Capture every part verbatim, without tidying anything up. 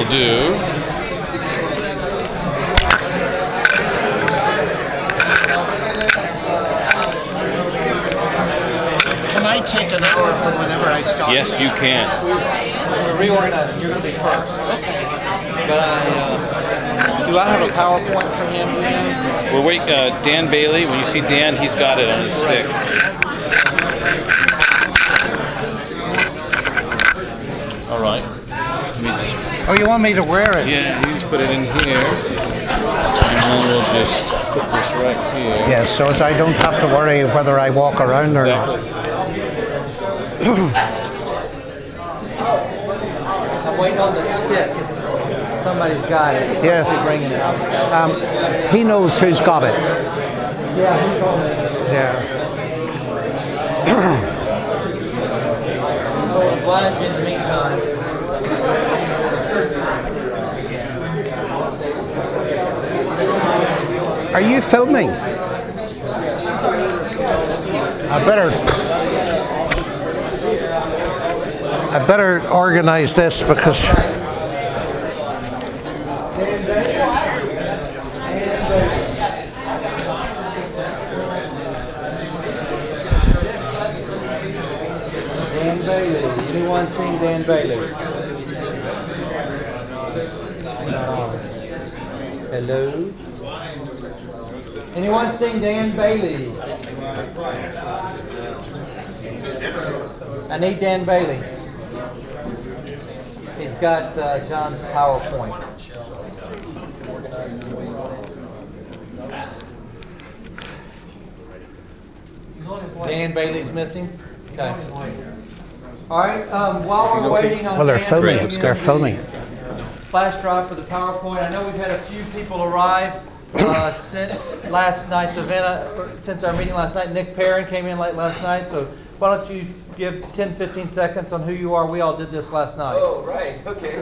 do. Can I take an hour from whenever I start? Yes, you can. We're reorganizing. You're going to be first. Okay. But I, uh, do I have a PowerPoint for him? We're wait. Uh, Dan Bailey. When you see Dan, he's got it on his stick. All right. Let me just, Oh, you want me to wear it? yeah, you just put it in here, and then we'll just put this right here. Yes, so as I don't have to worry whether I walk around or not. I'm waiting on the stick. It's somebody's got it. It's Yes. bringing it out. Um, he knows who's got it. Yeah, he's going. Yeah. Oh, oblige in the meantime. Are you filming? I better. I better organize this because. Dan Bailey. Anyone seen Dan Bailey? Hello? Anyone seen Dan Bailey? I need Dan Bailey. He's got uh, John's PowerPoint. Dan Bailey's missing? Okay. All right, um, while we're waiting on Well, they're Dan filming. bringing They're in the filming. Flash drive for the PowerPoint. I know we've had a few people arrive uh, since last night's event, uh, since our meeting last night. Nick Perrin came in late last night, so why don't you give ten, fifteen seconds on who you are? We all did this last night. Oh, right, okay.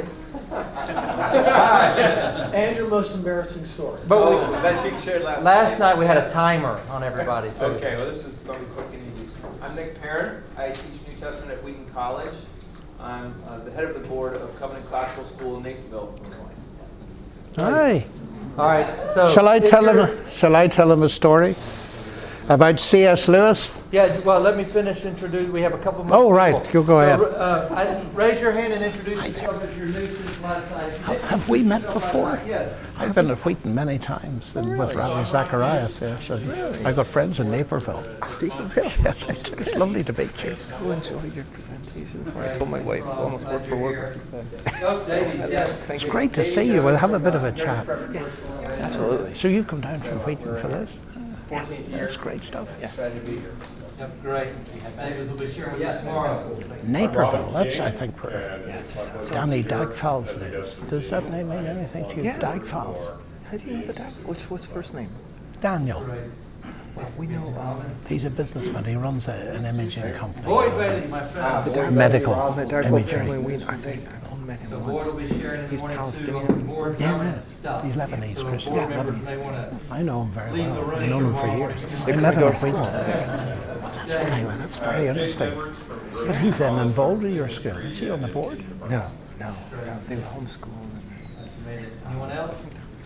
And your most embarrassing story. But we, Oh, that she shared last last night we had a timer on everybody. So Okay, well, this is going to be quick and easy. I'm Nick Perrin. I teach New Testament at Wheaton College. I'm uh, the head of the board of Covenant Classical School in Naperville, Illinois. Hi. all right. So Shall I if tell you're- him? Shall I tell him a story about C S Lewis? Yeah, well, let me finish introduce. We have a couple more Oh, right. people. You go ahead. So, uh, I, raise your hand and introduce yourself if you're new since last night. If you didn't Have we met before? Yes. I've been at Wheaton many times and with Rabbi Zacharias. Yes, and I've got friends in Naperville. Do you really? Yes, I do. It's lovely to meet you. I so enjoyed your presentations where I told my wife I almost work for work. Go, ladies, yes. Thank It's you. great to see you. We'll have a bit of a chat. Absolutely. So you've come down from Wheaton for this? That's great stuff. Yep, great. David will be sharing with us tomorrow. Naperville, that's I think where Danny Dagfalds lives. Does that name mean anything to you? Yeah. Dagfalds. How do you know the dad? What's what's first name? Daniel. Well, we know um, He's a businessman. He runs a, an imaging company. Boyd Bailey, my friend. the Darkfall- Medical the Darkfall imagery. family. We I think I've only met him The board once. will be sharing in the He's morning too on the Palestinian. board Yeah, comment yeah. stuff. He's Lebanese So the Christian. board Yeah, members Lebanese. may want I know him very Leave the well. room I've known him for tomorrow. years. They I come met to him our at school. Wheaton. That's really, that's very interesting. But he's then involved with your school. Is he on the board? No, no, no. They were homeschooled. Anyone else?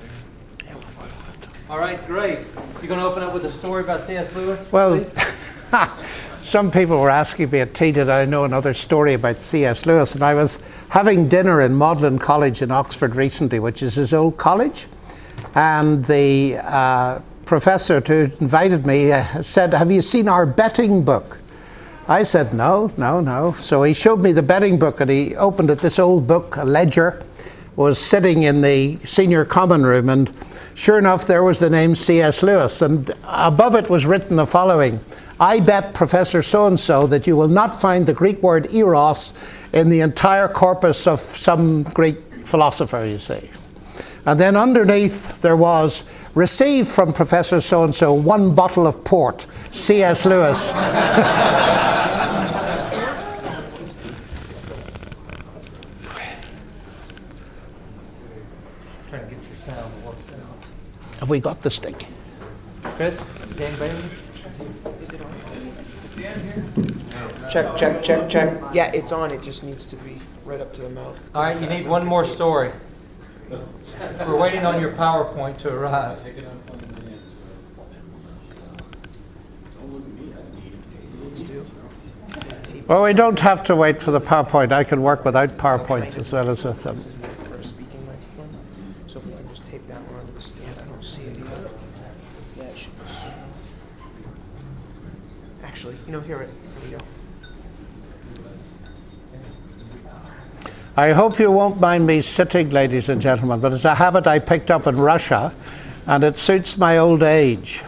All right, great. You're going to open up with a story about C S Lewis, Well, please? some people were asking me at tea did I know another story about C S Lewis, and I was having dinner in Magdalen College in Oxford recently, which is his old college, and the uh, professor who invited me uh, said, "Have you seen our betting book?" I said, "No, no, no." So he showed me the betting book, and he opened it. This old book, a ledger, was sitting in the senior common room, and sure enough, there was the name C S Lewis, and above it was written the following: "I bet Professor so-and-so that you will not find the Greek word eros in the entire corpus of some Greek philosopher, you see." And then underneath there was, "Received from Professor so-and-so one bottle of port, C S Lewis." Trying to get your sound worked out. Have we got the stick? Chris, Dan Bailey? Check, check, check, check. Yeah, it's on. It just needs to be right up to the mouth. All right, you need one more story. We're waiting on your PowerPoint to arrive. Well, we don't have to wait for the PowerPoint. I can work without PowerPoints as well as with them. For a speaking microphone. So if we can just tape that one onto the stand, I don't see it either. That should. Actually, you know, here it. Here we go. I hope you won't mind me sitting, ladies and gentlemen, but it's a habit I picked up in Russia, and it suits my old age.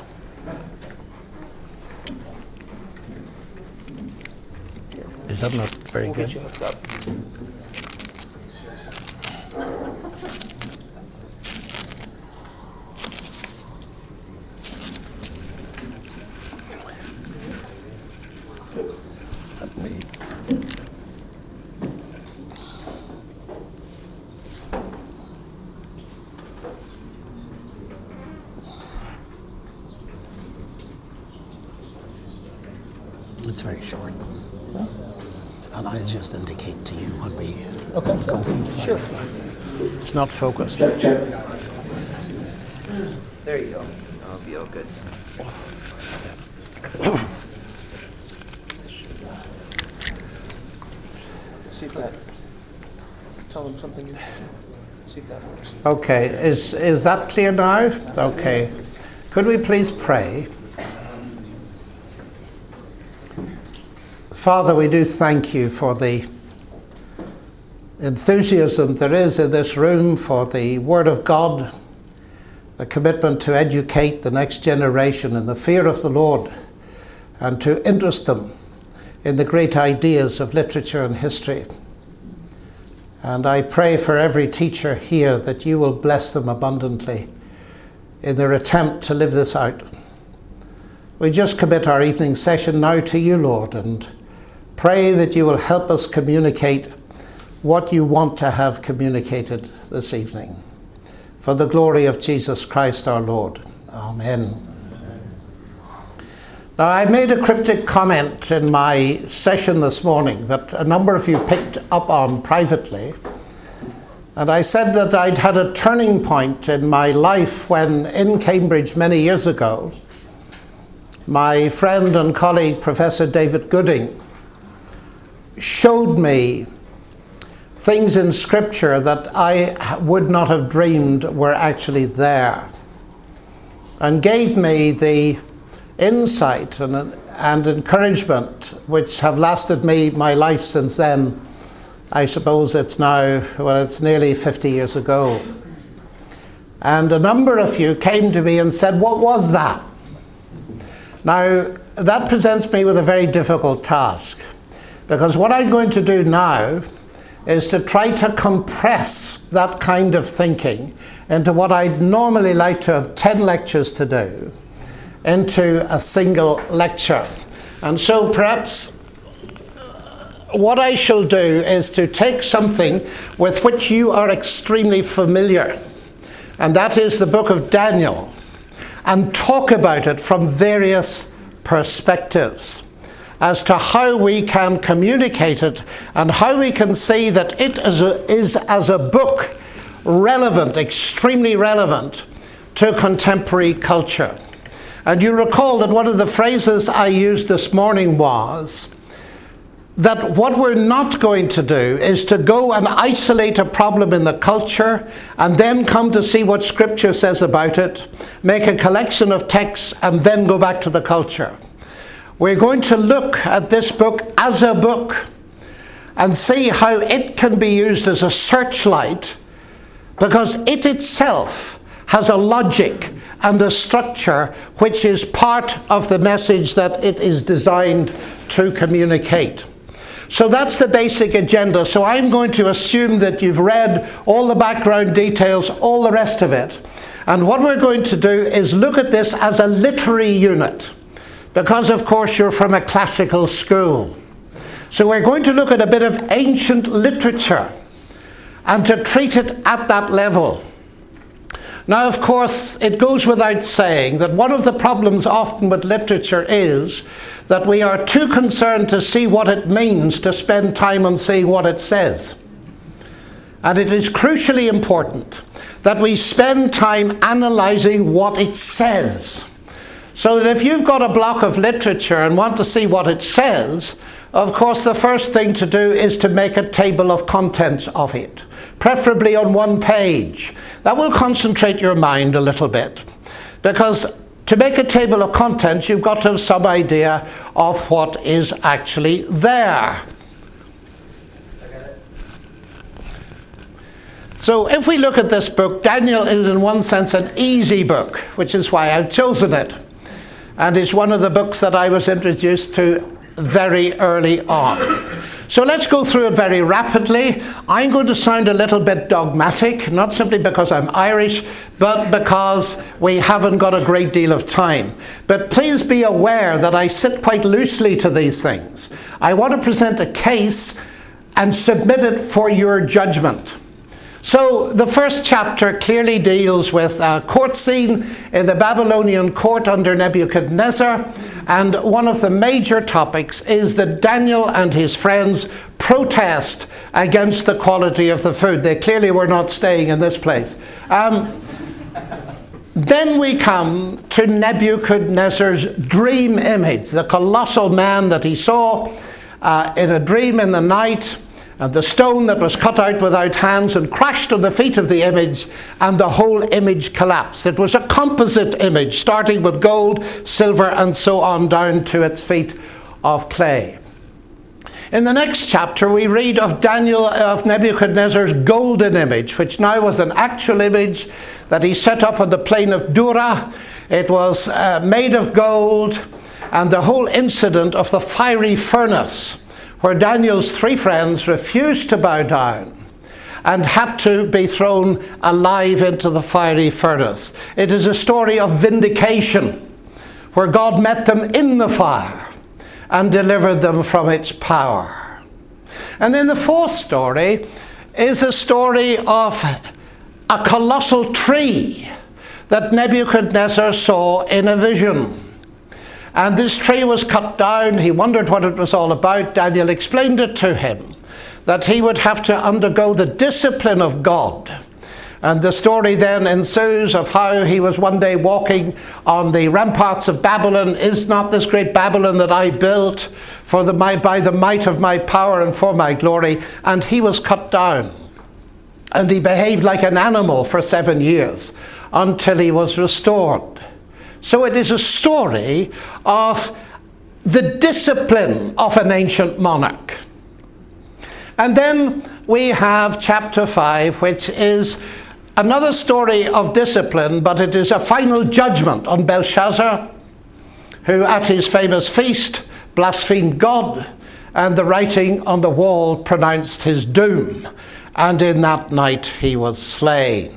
Is that not very We'll good? get you hooked up. It's very short. And I'll just indicate to you when we okay. go from slide sure. to slide. It's not focused. There you go. That'll be all good. See if that. Tell them something. See if that works. Okay. Is is that clear now? Okay. Could we please pray? Father, we do thank you for the enthusiasm there is in this room for the Word of God, the commitment to educate the next generation in the fear of the Lord and to interest them in the great ideas of literature and history. And I pray for every teacher here that you will bless them abundantly in their attempt to live this out. We just commit our evening session now to you, Lord, and pray that you will help us communicate what you want to have communicated this evening. For the glory of Jesus Christ our Lord. Amen. Now, I made a cryptic comment in my session this morning that a number of you picked up on privately. And I said that I'd had a turning point in my life when in Cambridge many years ago, my friend and colleague, Professor David Gooding, showed me things in Scripture that I would not have dreamed were actually there, and gave me the insight and, and encouragement which have lasted me my life since then. I suppose it's now, well, it's nearly fifty years ago. And a number of you came to me and said, what was that? Now, that presents me with a very difficult task. Because what I'm going to do now is to try to compress that kind of thinking into what I'd normally like to have ten lectures to do into a single lecture. And so perhaps what I shall do is to take something with which you are extremely familiar, and that is the book of Daniel, and talk about it from various perspectives as to how we can communicate it and how we can see that it is, a, is as a book relevant, extremely relevant to contemporary culture. And you recall that one of the phrases I used this morning was that what we're not going to do is to go and isolate a problem in the culture and then come to see what Scripture says about it, make a collection of texts and then go back to the culture. We're going to look at this book as a book and see how it can be used as a searchlight, because it itself has a logic and a structure which is part of the message that it is designed to communicate. So that's the basic agenda. So I'm going to assume that you've read all the background details, all the rest of it. And what we're going to do is look at this as a literary unit, because of course you're from a classical school. So we're going to look at a bit of ancient literature and to treat it at that level. Now, of course, it goes without saying that one of the problems often with literature is that we are too concerned to see what it means to spend time on seeing what it says. And it is crucially important that we spend time analysing what it says. So that if you've got a block of literature and want to see what it says, of course the first thing to do is to make a table of contents of it, preferably on one page. That will concentrate your mind a little bit, because to make a table of contents you've got to have some idea of what is actually there. So if we look at this book, Daniel is in one sense an easy book, which is why I've chosen it. And it's one of the books that I was introduced to very early on. So let's go through it very rapidly. I'm going to sound a little bit dogmatic, not simply because I'm Irish, but because we haven't got a great deal of time. But please be aware that I sit quite loosely to these things. I want to present a case and submit it for your judgment. So the first chapter clearly deals with a court scene in the Babylonian court under Nebuchadnezzar, and one of the major topics is that Daniel and his friends protest against the quality of the food. They clearly were not staying in this place. Um, then we come to Nebuchadnezzar's dream image, the colossal man that he saw uh, in a dream in the night, and the stone that was cut out without hands and crashed on the feet of the image, and the whole image collapsed. It was a composite image, starting with gold, silver, and so on down to its feet of clay. In the next chapter we read of Daniel, of Nebuchadnezzar's golden image, which now was an actual image that he set up on the plain of Dura. It was uh, made of gold, and the whole incident of the fiery furnace, where Daniel's three friends refused to bow down and had to be thrown alive into the fiery furnace. It is a story of vindication, where God met them in the fire and delivered them from its power. And then the fourth story is a story of a colossal tree that Nebuchadnezzar saw in a vision. And this tree was cut down. He wondered what it was all about. Daniel explained it to him, that he would have to undergo the discipline of God. And the story then ensues of how he was one day walking on the ramparts of Babylon. Is not this great Babylon that I built for the, my, by the might of my power and for my glory? And he was cut down. And he behaved like an animal for seven years until he was restored. So it is a story of the discipline of an ancient monarch. And then we have chapter five, which is another story of discipline, but it is a final judgment on Belshazzar, who at his famous feast blasphemed God, and the writing on the wall pronounced his doom, and in that night he was slain.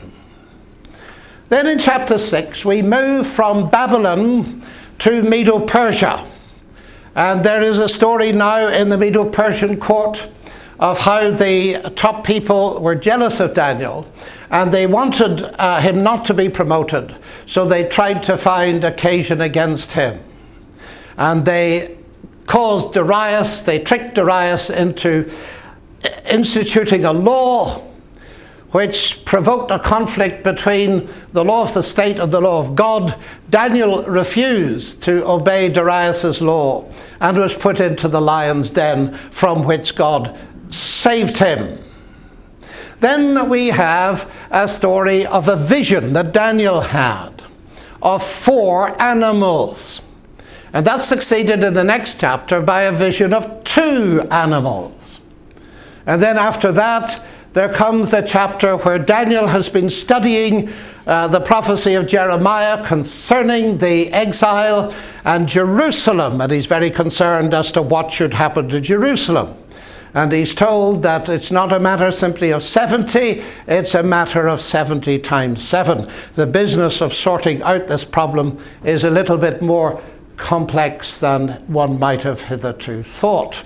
Then in chapter six we move from Babylon to Medo-Persia, and there is a story now in the Medo-Persian court of how the top people were jealous of Daniel, and they wanted uh, him not to be promoted, so they tried to find occasion against him. And they caused Darius, they tricked Darius into instituting a law which provoked a conflict between the law of the state and the law of God. Daniel refused to obey Darius's law and was put into the lion's den, from which God saved him. Then we have a story of a vision that Daniel had of four animals. And that's succeeded in the next chapter by a vision of two animals. And then after that, there comes a chapter where Daniel has been studying uh, the prophecy of Jeremiah concerning the exile and Jerusalem, and he's very concerned as to what should happen to Jerusalem. And he's told that it's not a matter simply of seventy, it's a matter of seventy times seven. The business of sorting out this problem is a little bit more complex than one might have hitherto thought.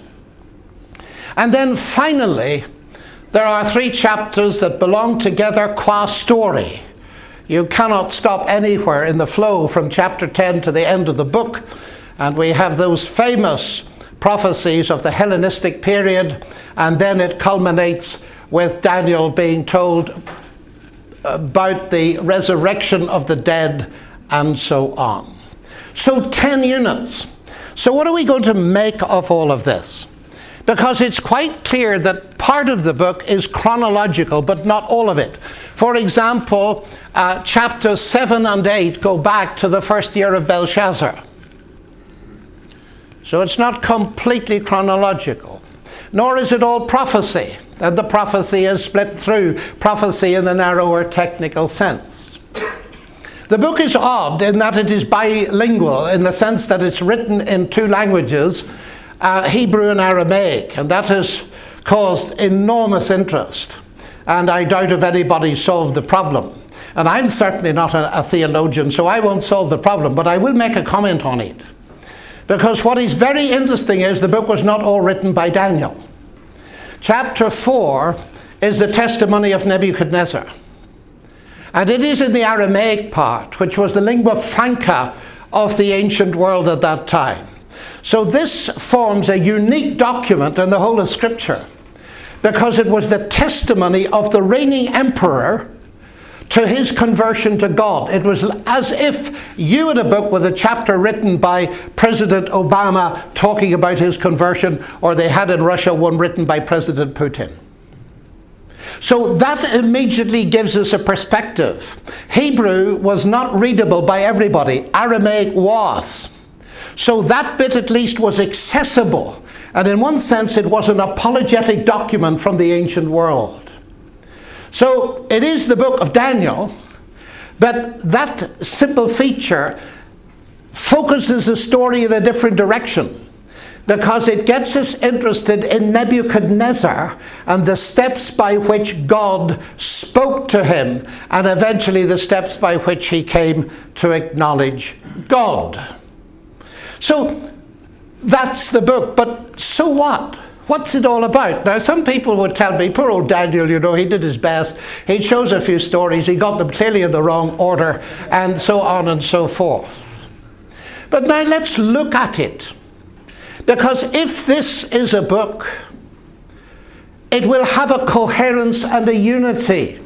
And then finally, there are three chapters that belong together qua story. You cannot stop anywhere in the flow from chapter ten to the end of the book. And we have those famous prophecies of the Hellenistic period, and then it culminates with Daniel being told about the resurrection of the dead and so on. So ten units. So what are we going to make of all of this? Because it's quite clear that part of the book is chronological, but not all of it. For example, uh, chapters seven and eight go back to the first year of Belshazzar. So it's not completely chronological. Nor is it all prophecy. And the prophecy is split through prophecy in a narrower technical sense. The book is odd in that it is bilingual, in the sense that it's written in two languages, uh, Hebrew and Aramaic, and that has caused enormous interest. And I doubt if anybody solved the problem. And I'm certainly not a, a theologian, so I won't solve the problem, but I will make a comment on it. Because what is very interesting is the book was not all written by Daniel. Chapter four is the testimony of Nebuchadnezzar. And it is in the Aramaic part, which was the lingua franca of the ancient world at that time. So this forms a unique document in the whole of Scripture, because it was the testimony of the reigning emperor to his conversion to God. It was as if you had a book with a chapter written by President Obama talking about his conversion, or they had in Russia one written by President Putin. So that immediately gives us a perspective. Hebrew was not readable by everybody. Aramaic was. So that bit at least was accessible. And in one sense it was an apologetic document from the ancient world. So it is the book of Daniel, but that simple feature focuses the story in a different direction, because it gets us interested in Nebuchadnezzar and the steps by which God spoke to him, and eventually the steps by which he came to acknowledge God. So that's the book, but so what? What's it all about? Now, some people would tell me, poor old Daniel, you know, he did his best. He chose a few stories, he got them clearly in the wrong order, and so on and so forth. But now let's look at it. Because if this is a book, it will have a coherence and a unity.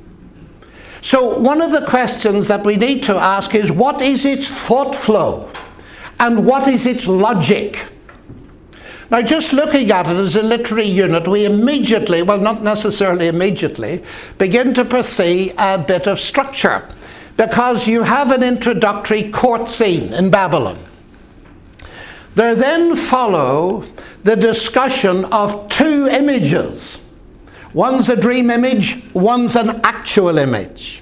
So one of the questions that we need to ask is, what is its thought flow? And what is its logic? Now, just looking at it as a literary unit, we immediately, well, not necessarily immediately, begin to perceive a bit of structure. Because you have an introductory court scene in Babylon. There then follow the discussion of two images. One's a dream image, one's an actual image.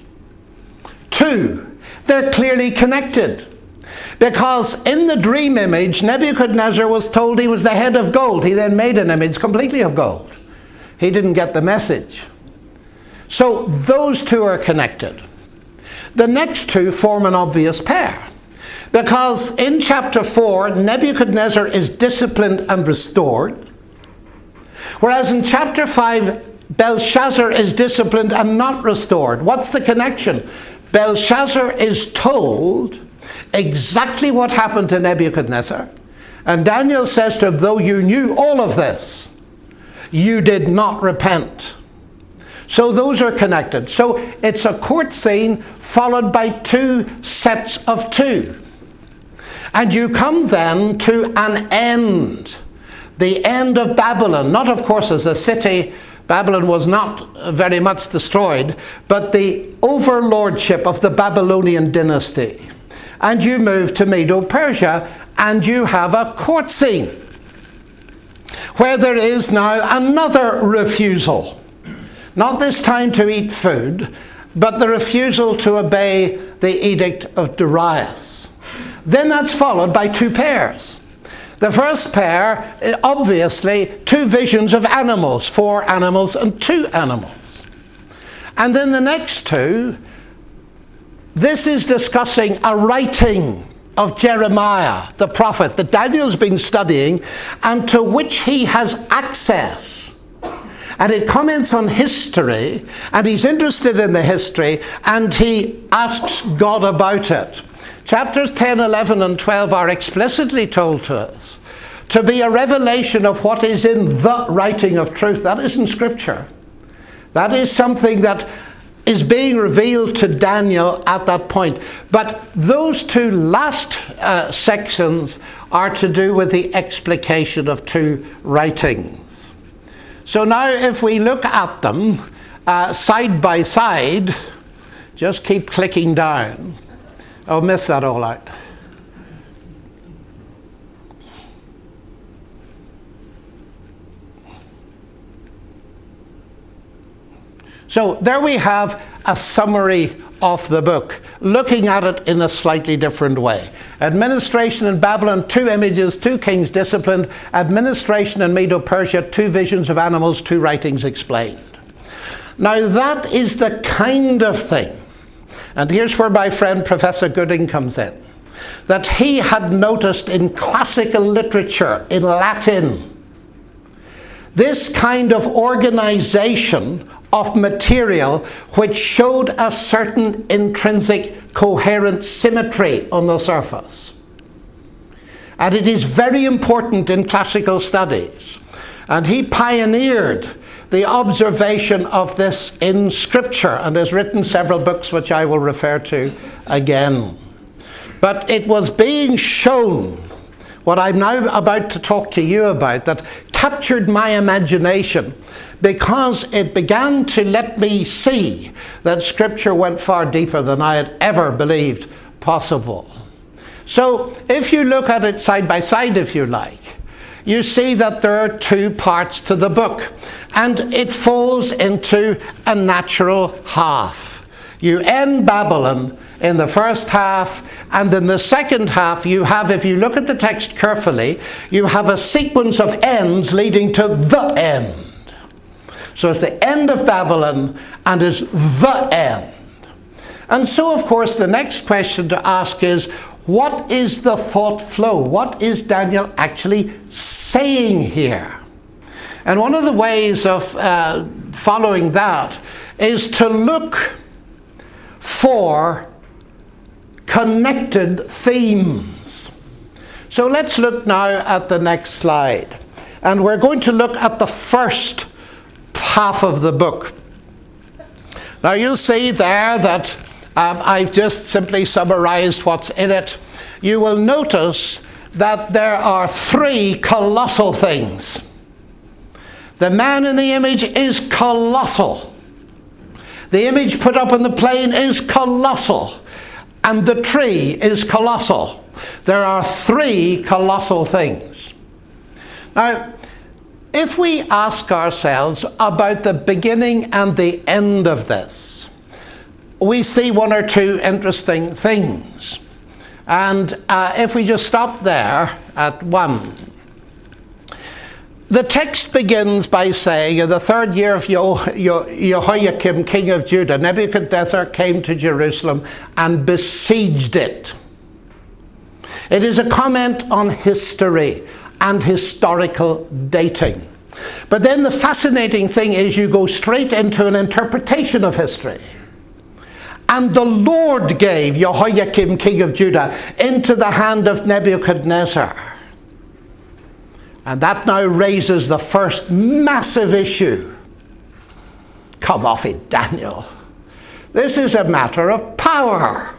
Two, they're clearly connected. Because in the dream image, Nebuchadnezzar was told he was the head of gold. He then made an image completely of gold. He didn't get the message. So those two are connected. The next two form an obvious pair. Because in chapter four, Nebuchadnezzar is disciplined and restored. Whereas in chapter five, Belshazzar is disciplined and not restored. What's the connection? Belshazzar is told exactly what happened to Nebuchadnezzar. And Daniel says to him, though you knew all of this, you did not repent. So those are connected. So it's a court scene followed by two sets of two. And you come then to an end. The end of Babylon. Not, of course, as a city. Babylon was not very much destroyed. But the overlordship of the Babylonian dynasty. And you move to Medo-Persia, and you have a court scene where there is now another refusal. Not this time to eat food, but the refusal to obey the edict of Darius. Then that's followed by two pairs. The first pair, obviously, two visions of animals, four animals and two animals. And then the next two, this is discussing a writing of Jeremiah, the prophet, that Daniel's been studying and to which he has access. And it comments on history, and he's interested in the history, and he asks God about it. Chapters ten, eleven, and twelve are explicitly told to us to be a revelation of what is in the writing of truth. That isn't Scripture. That is something that is being revealed to Daniel at that point. But those two last uh, sections are to do with the explication of two writings. So now if we look at them uh, side by side, just keep clicking down. Oh, miss that all out. So there we have a summary of the book, looking at it in a slightly different way. Administration in Babylon, two images, two kings disciplined. Administration in Medo-Persia, two visions of animals, two writings explained. Now that is the kind of thing, and here's where my friend Professor Gooding comes in, that he had noticed in classical literature, in Latin. This kind of organization of material which showed a certain intrinsic coherent symmetry on the surface. And it is very important in classical studies. And he pioneered the observation of this in Scripture and has written several books which I will refer to again. But it was being shown, what I'm now about to talk to you about, that captured my imagination because it began to let me see that Scripture went far deeper than I had ever believed possible. So if you look at it side by side, if you like, you see that there are two parts to the book, and it falls into a natural half. You end Babylon in the first half, and in the second half you have, if you look at the text carefully, you have a sequence of ends leading to the end. So it's the end of Babylon and is the end. And so of course the next question to ask is, what is the thought flow? What is Daniel actually saying here? And one of the ways of uh, following that is to look for connected themes. So let's look now at the next slide. And we're going to look at the first half of the book. Now you'll see there that um, I've just simply summarized what's in it. You will notice that there are three colossal things. The man in the image is colossal. The image put up on the plain is colossal. And the tree is colossal. There are three colossal things. Now, if we ask ourselves about the beginning and the end of this, we see one or two interesting things. And uh, if we just stop there at one. The text begins by saying, in the third year of Jehoiakim, king of Judah, Nebuchadnezzar came to Jerusalem and besieged it. It is a comment on history and historical dating. But then the fascinating thing is you go straight into an interpretation of history. And the Lord gave Jehoiakim, king of Judah, into the hand of Nebuchadnezzar. And that now raises the first massive issue. Come off it, Daniel. This is a matter of power.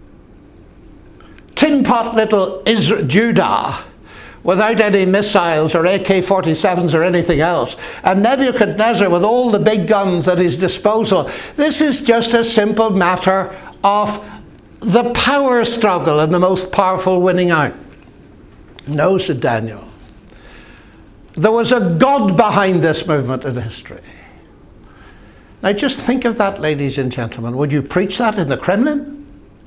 Tin pot little Israel, Judah, without any missiles or A K forty-sevens or anything else, and Nebuchadnezzar with all the big guns at his disposal. This is just a simple matter of the power struggle and the most powerful winning out. No, said Daniel. There was a God behind this movement in history. Now just think of that, ladies and gentlemen. Would you preach that in the Kremlin?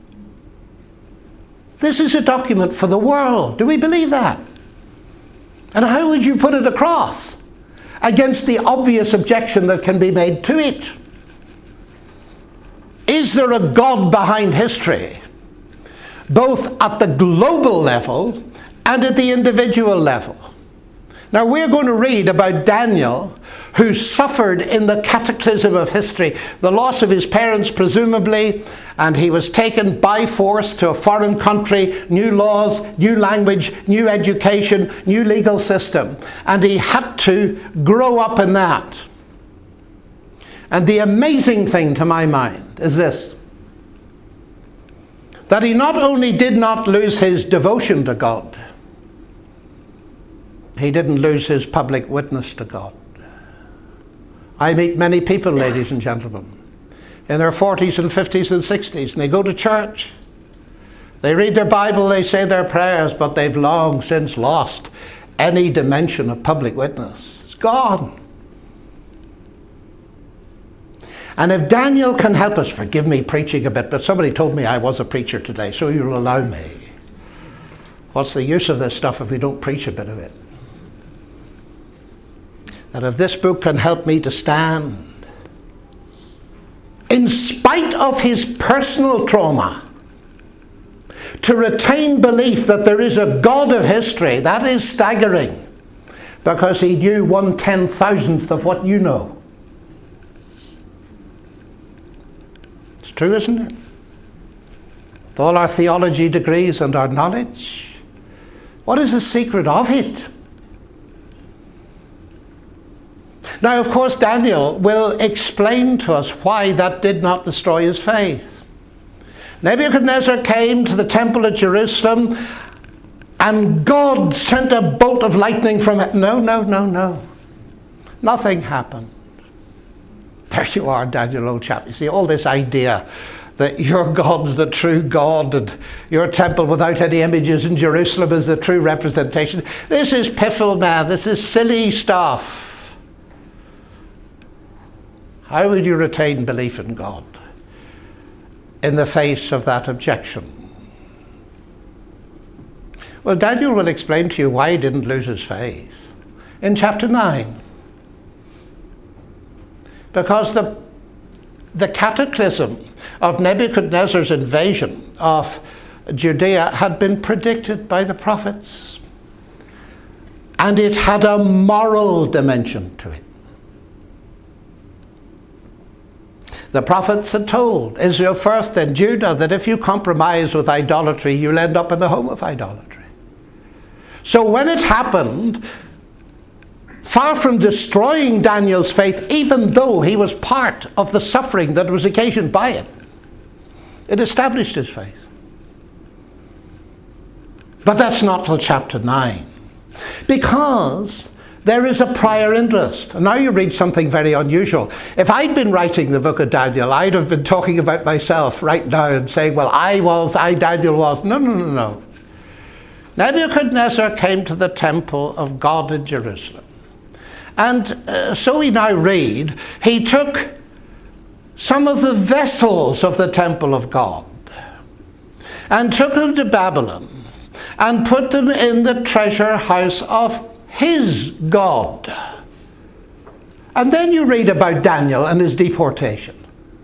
This is a document for the world. Do we believe that? And how would you put it across against the obvious objection that can be made to it? Is there a God behind history, both at the global level and at the individual level? Now we're going to read about Daniel, who suffered in the cataclysm of history, the loss of his parents presumably, and he was taken by force to a foreign country, new laws, new language, new education, new legal system, and he had to grow up in that. And the amazing thing to my mind is this, that he not only did not lose his devotion to God, he didn't lose his public witness to God. I meet many people, ladies and gentlemen, in their forties and fifties and sixties, and they go to church. They read their Bible, they say their prayers, but they've long since lost any dimension of public witness. It's gone. And if Daniel can help us, forgive me preaching a bit, but somebody told me I was a preacher today, so you'll allow me. What's the use of this stuff if we don't preach a bit of it? That if this book can help me to stand, in spite of his personal trauma, to retain belief that there is a God of history, that is staggering, because he knew one ten thousandth of what you know. It's true, isn't it? With all our theology degrees and our knowledge, what is the secret of it? Now, of course, Daniel will explain to us why that did not destroy his faith. Nebuchadnezzar came to the temple at Jerusalem and God sent a bolt of lightning from it. No, no, no, no. Nothing happened. There you are, Daniel, old chap. You see, all this idea that your God's the true God and your temple without any images in Jerusalem is the true representation. This is piffle, man. This is silly stuff. How would you retain belief in God in the face of that objection? Well, Daniel will explain to you why he didn't lose his faith in chapter nine. Because the, the cataclysm of Nebuchadnezzar's invasion of Judea had been predicted by the prophets. And it had a moral dimension to it. The prophets had told Israel first, then Judah, that if you compromise with idolatry, you'll end up in the home of idolatry. So when it happened, far from destroying Daniel's faith, even though he was part of the suffering that was occasioned by it, it established his faith. But that's not till chapter nine. Because there is a prior interest. And now you read something very unusual. If I'd been writing the book of Daniel, I'd have been talking about myself right now and saying, well, I was, I, Daniel, was. No, no, no, no. Nebuchadnezzar came to the temple of God in Jerusalem. And uh, so we now read, he took some of the vessels of the temple of God and took them to Babylon and put them in the treasure house of his God. And then you read about Daniel and his deportation.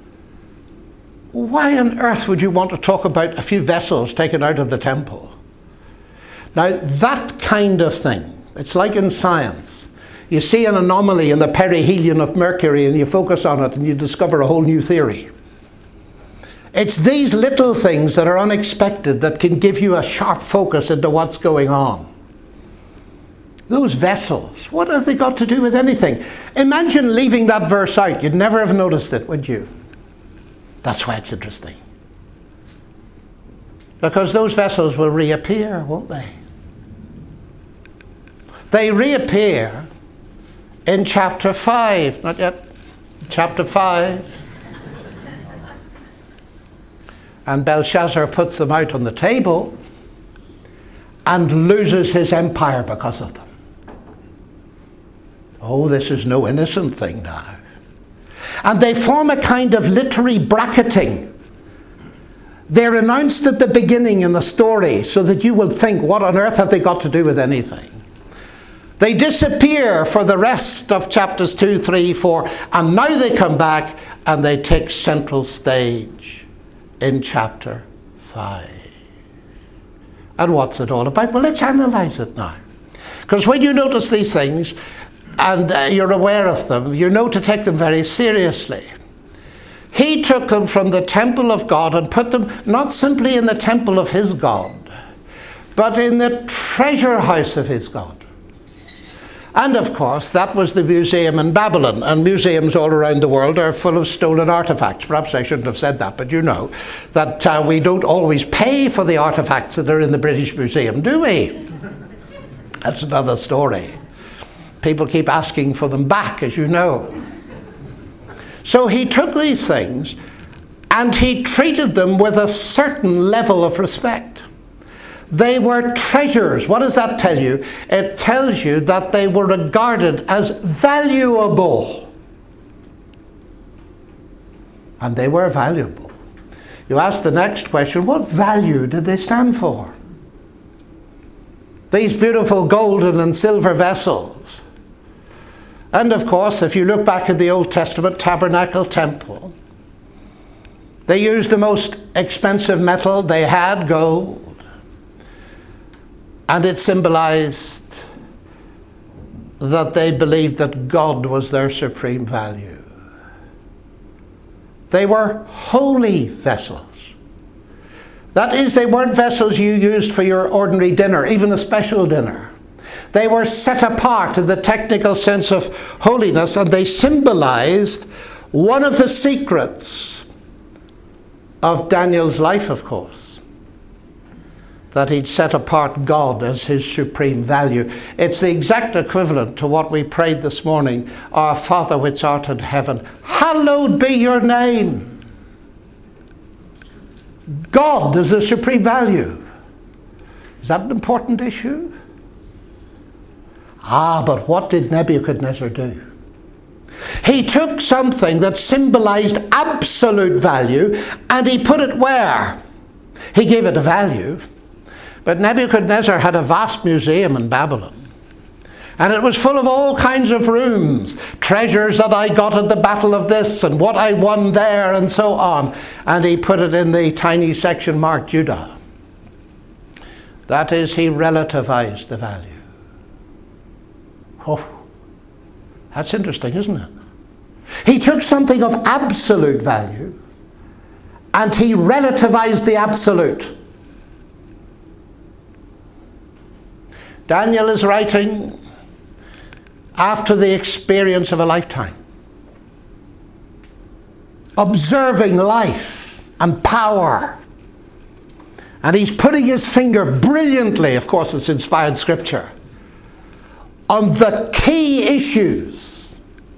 Why on earth would you want to talk about a few vessels taken out of the temple? Now, that kind of thing, it's like in science. You see an anomaly in the perihelion of Mercury and you focus on it and you discover a whole new theory. It's these little things that are unexpected that can give you a sharp focus into what's going on. Those vessels, what have they got to do with anything? Imagine leaving that verse out. You'd never have noticed it, would you? That's why it's interesting. Because those vessels will reappear, won't they? They reappear in chapter five. Not yet. Chapter five. And Belshazzar puts them out on the table and loses his empire because of them. Oh, this is no innocent thing now. And they form a kind of literary bracketing. They're announced at the beginning in the story so that you will think, what on earth have they got to do with anything? They disappear for the rest of chapters two, three, four, and now they come back and they take central stage in chapter five. And what's it all about? Well, let's analyze it now. Because when you notice these things, and uh, you're aware of them, you know to take them very seriously. He took them from the temple of God and put them not simply in the temple of his God, but in the treasure house of his God. And of course, that was the museum in Babylon. And museums all around the world are full of stolen artifacts. Perhaps I shouldn't have said that, but you know that uh, we don't always pay for the artifacts that are in the British Museum, do we? That's another story. People keep asking for them back, as you know. So he took these things and he treated them with a certain level of respect. They were treasures. What does that tell you? It tells you that they were regarded as valuable. And they were valuable. You ask the next question, what value did they stand for? These beautiful golden and silver vessels. And of course, if you look back at the Old Testament tabernacle temple, they used the most expensive metal they had, gold. And it symbolized that they believed that God was their supreme value. They were holy vessels. That is, they weren't vessels you used for your ordinary dinner, even a special dinner. They were set apart in the technical sense of holiness, and they symbolized one of the secrets of Daniel's life, of course. That he'd set apart God as his supreme value. It's the exact equivalent to what we prayed this morning. Our Father which art in heaven, hallowed be your name. God is a supreme value. Is that an important issue? Ah, but what did Nebuchadnezzar do? He took something that symbolized absolute value and he put it where? He gave it a value. But Nebuchadnezzar had a vast museum in Babylon. And it was full of all kinds of rooms. Treasures that I got at the battle of this and what I won there and so on. And he put it in the tiny section marked Judah. That is, he relativized the value. Oh, that's interesting, isn't it? He took something of absolute value and he relativized the absolute. Daniel is writing after the experience of a lifetime, observing life and power. And he's putting his finger brilliantly, of course it's inspired scripture, on the key issues.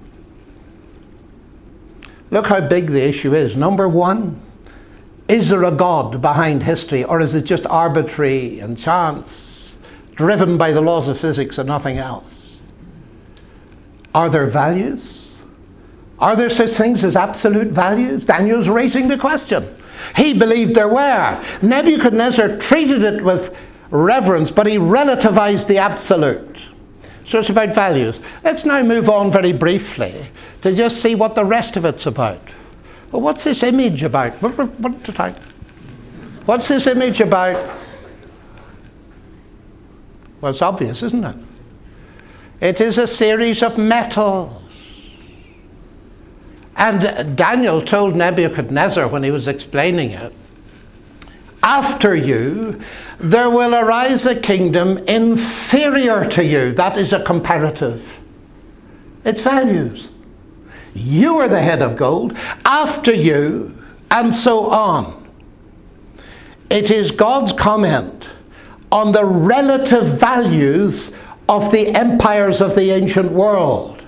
Look how big the issue is. Number one, is there a God behind history, or is it just arbitrary and chance, driven by the laws of physics and nothing else? Are there values? Are there such things as absolute values? Daniel's raising the question. He believed there were. Nebuchadnezzar treated it with reverence, but he relativized the absolute. So it's about values. Let's now move on very briefly to just see what the rest of it's about. Well, what's this image about? What, what, what to type? What's this image about? Well, it's obvious, isn't it? It is a series of metals. And Daniel told Nebuchadnezzar when he was explaining it, after you, there will arise a kingdom inferior to you. That is a comparative. It's values. You are the head of gold. After you, and so on. It is God's comment on the relative values of the empires of the ancient world.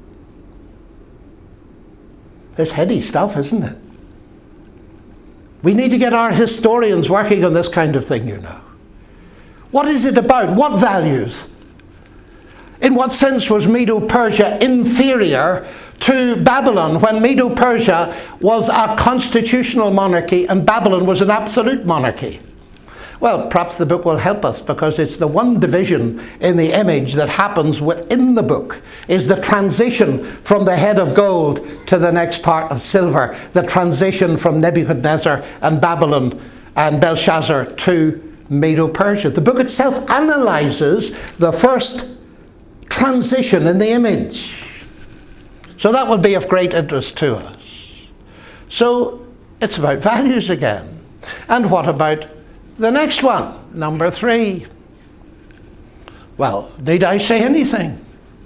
It's heady stuff, isn't it? We need to get our historians working on this kind of thing, you know. What is it about? What values? In what sense was Medo-Persia inferior to Babylon when Medo-Persia was a constitutional monarchy and Babylon was an absolute monarchy? Well, perhaps the book will help us, because it's the one division in the image that happens within the book, is the transition from the head of gold to the next part of silver, the transition from Nebuchadnezzar and Babylon and Belshazzar to Medo-Persia. The book itself analyzes the first transition in the image. So that will be of great interest to us. So it's about values again. And what about the next one, number three? Well, need I say anything?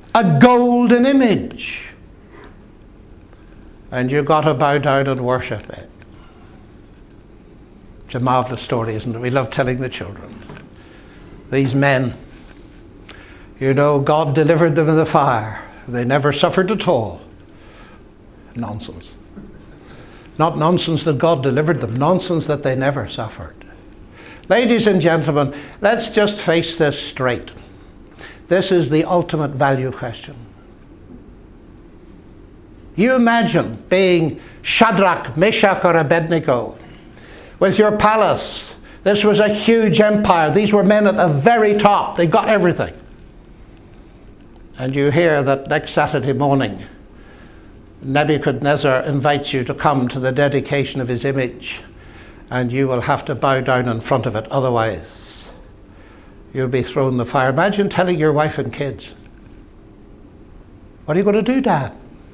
a golden image. And you've got to bow down and worship it. It's a marvelous story, isn't it? We love telling the children. These men, you know, God delivered them in the fire. They never suffered at all. Nonsense. Not nonsense that God delivered them, nonsense that they never suffered. Ladies and gentlemen, let's just face this straight. This is the ultimate value question. You imagine being Shadrach, Meshach, or Abednego with your palace. This was a huge empire. These were men at the very top. They got everything. And you hear that next Saturday morning, Nebuchadnezzar invites you to come to the dedication of his image, and you will have to bow down in front of it, otherwise you'll be thrown in the fire. Imagine telling your wife and kids, what are you going to do, Dad?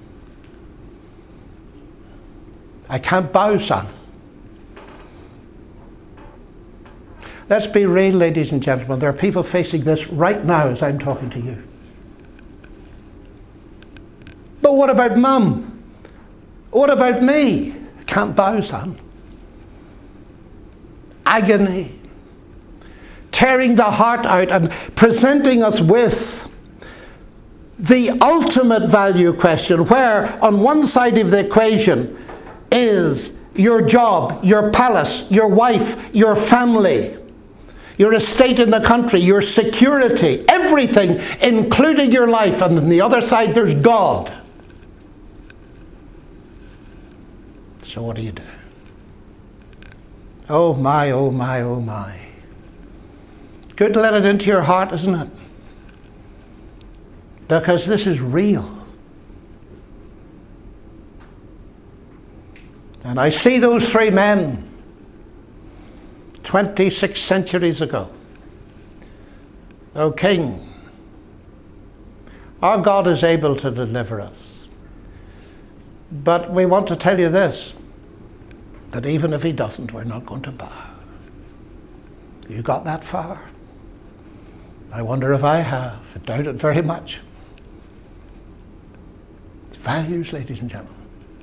I can't bow, son. Let's be real, ladies and gentlemen. There are people facing this right now as I'm talking to you. But what about Mum? What about me? I can't bow, son. Agony. Tearing the heart out and presenting us with the ultimate value question, where on one side of the equation is your job, your palace, your wife, your family, your estate in the country, your security, everything, including your life. And on the other side, there's God. So what do you do? Oh my, oh my, oh my. Good to let it into your heart, isn't it? Because this is real. And I see those three men twenty-six centuries ago. O King, our God is able to deliver us. But we want to tell you this, that even if he doesn't, we're not going to bow. You got that far? I wonder if I have. I doubt it very much. It's values, ladies and gentlemen.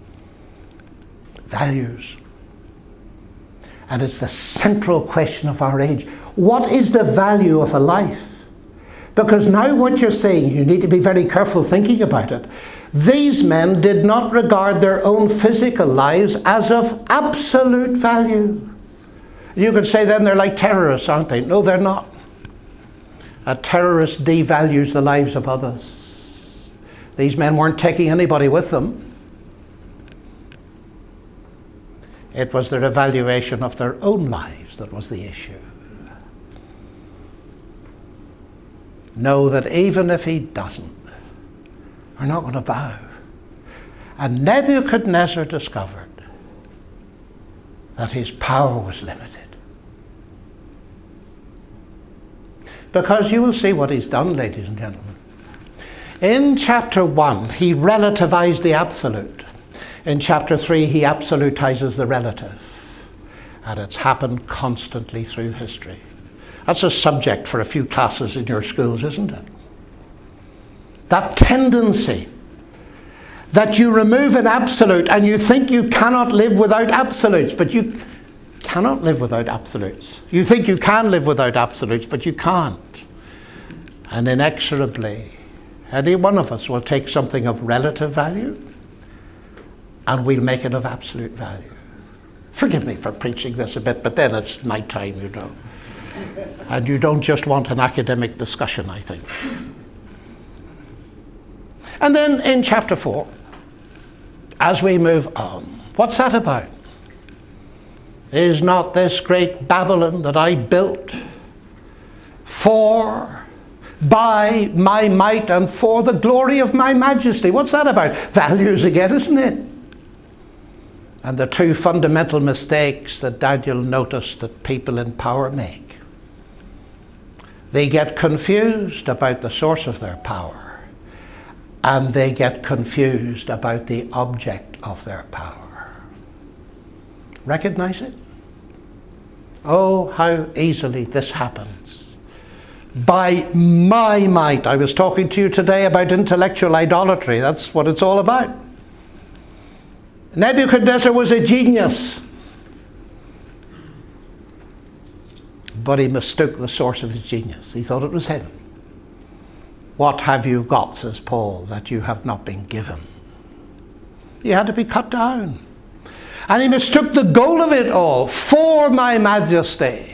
Values. And it's the central question of our age. What is the value of a life? Because now what you're saying, you need to be very careful thinking about it. These men did not regard their own physical lives as of absolute value. You could say then they're like terrorists, aren't they? No, they're not. A terrorist devalues the lives of others. These men weren't taking anybody with them. It was their evaluation of their own lives that was the issue. Know that even if he doesn't, we're not going to bow. And Nebuchadnezzar discovered that his power was limited. Because you will see what he's done, ladies and gentlemen. In chapter one, he relativized the absolute. In chapter three, he absolutizes the relative. And it's happened constantly through history. That's a subject for a few classes in your schools, isn't it? That tendency that you remove an absolute and you think you cannot live without absolutes, but you cannot live without absolutes. You think you can live without absolutes, but you can't. And inexorably, any one of us will take something of relative value and we'll make it of absolute value. Forgive me for preaching this a bit, but then it's night time, you know. And you don't just want an academic discussion, I think. And then in chapter four, as we move on, what's that about? Is not this great Babylon that I built for, by my might and for the glory of my majesty? What's that about? Values again, isn't it? And the two fundamental mistakes that Daniel noticed that people in power make. They get confused about the source of their power, and they get confused about the object of their power. Recognize it? Oh, how easily this happens. by my might. I was talking to you today about intellectual idolatry. That's what it's all about. Nebuchadnezzar was a genius, but he mistook the source of his genius. He thought it was him. What have you got, says Paul, that you have not been given? He had to be cut down. And he mistook the goal of it all for my majesty.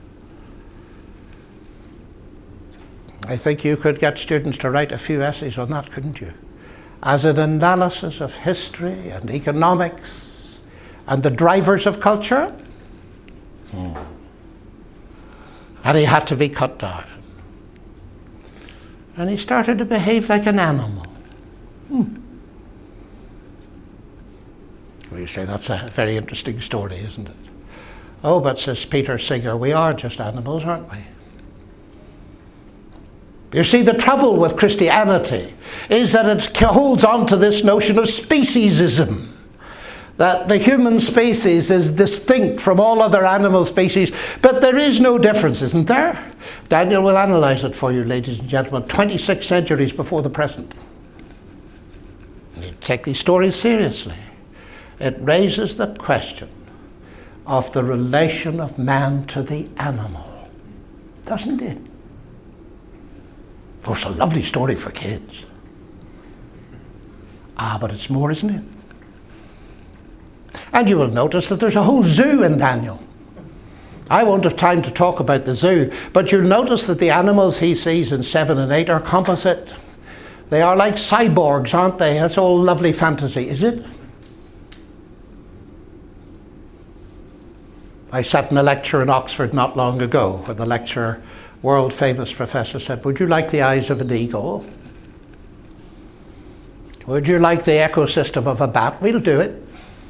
I think you could get students to write a few essays on that, couldn't you? As an analysis of history and economics and the drivers of culture. Hmm. And he had to be cut down. And he started to behave like an animal. Hmm. Well, you say that's a very interesting story, isn't it? Oh, but says Peter Singer, we are just animals, aren't we? You see, the trouble with Christianity is that it holds on to this notion of speciesism. That the human species is distinct from all other animal species, but there is no difference, isn't there? Daniel will analyze it for you, ladies and gentlemen, twenty-six centuries before the present. You take these stories seriously. It raises the question of the relation of man to the animal, doesn't it? Oh, it's a lovely story for kids. Ah, but it's more, isn't it? And you will notice that there's a whole zoo in Daniel. I won't have time to talk about the zoo, but you'll notice that the animals he sees in seven and eight are composite. They are like cyborgs, aren't they? That's all lovely fantasy, is it? I sat in a lecture in Oxford not long ago where the lecturer, world famous professor, said, would you like the eyes of an eagle? Would you like the ecosystem of a bat? We'll do it.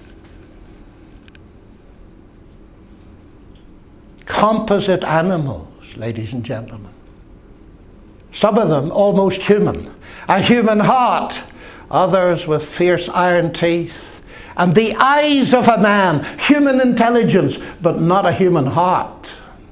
Composite animals, ladies and gentlemen. Some of them almost human. A human heart. Others with fierce iron teeth. And the eyes of a man. Human intelligence, but not a human heart.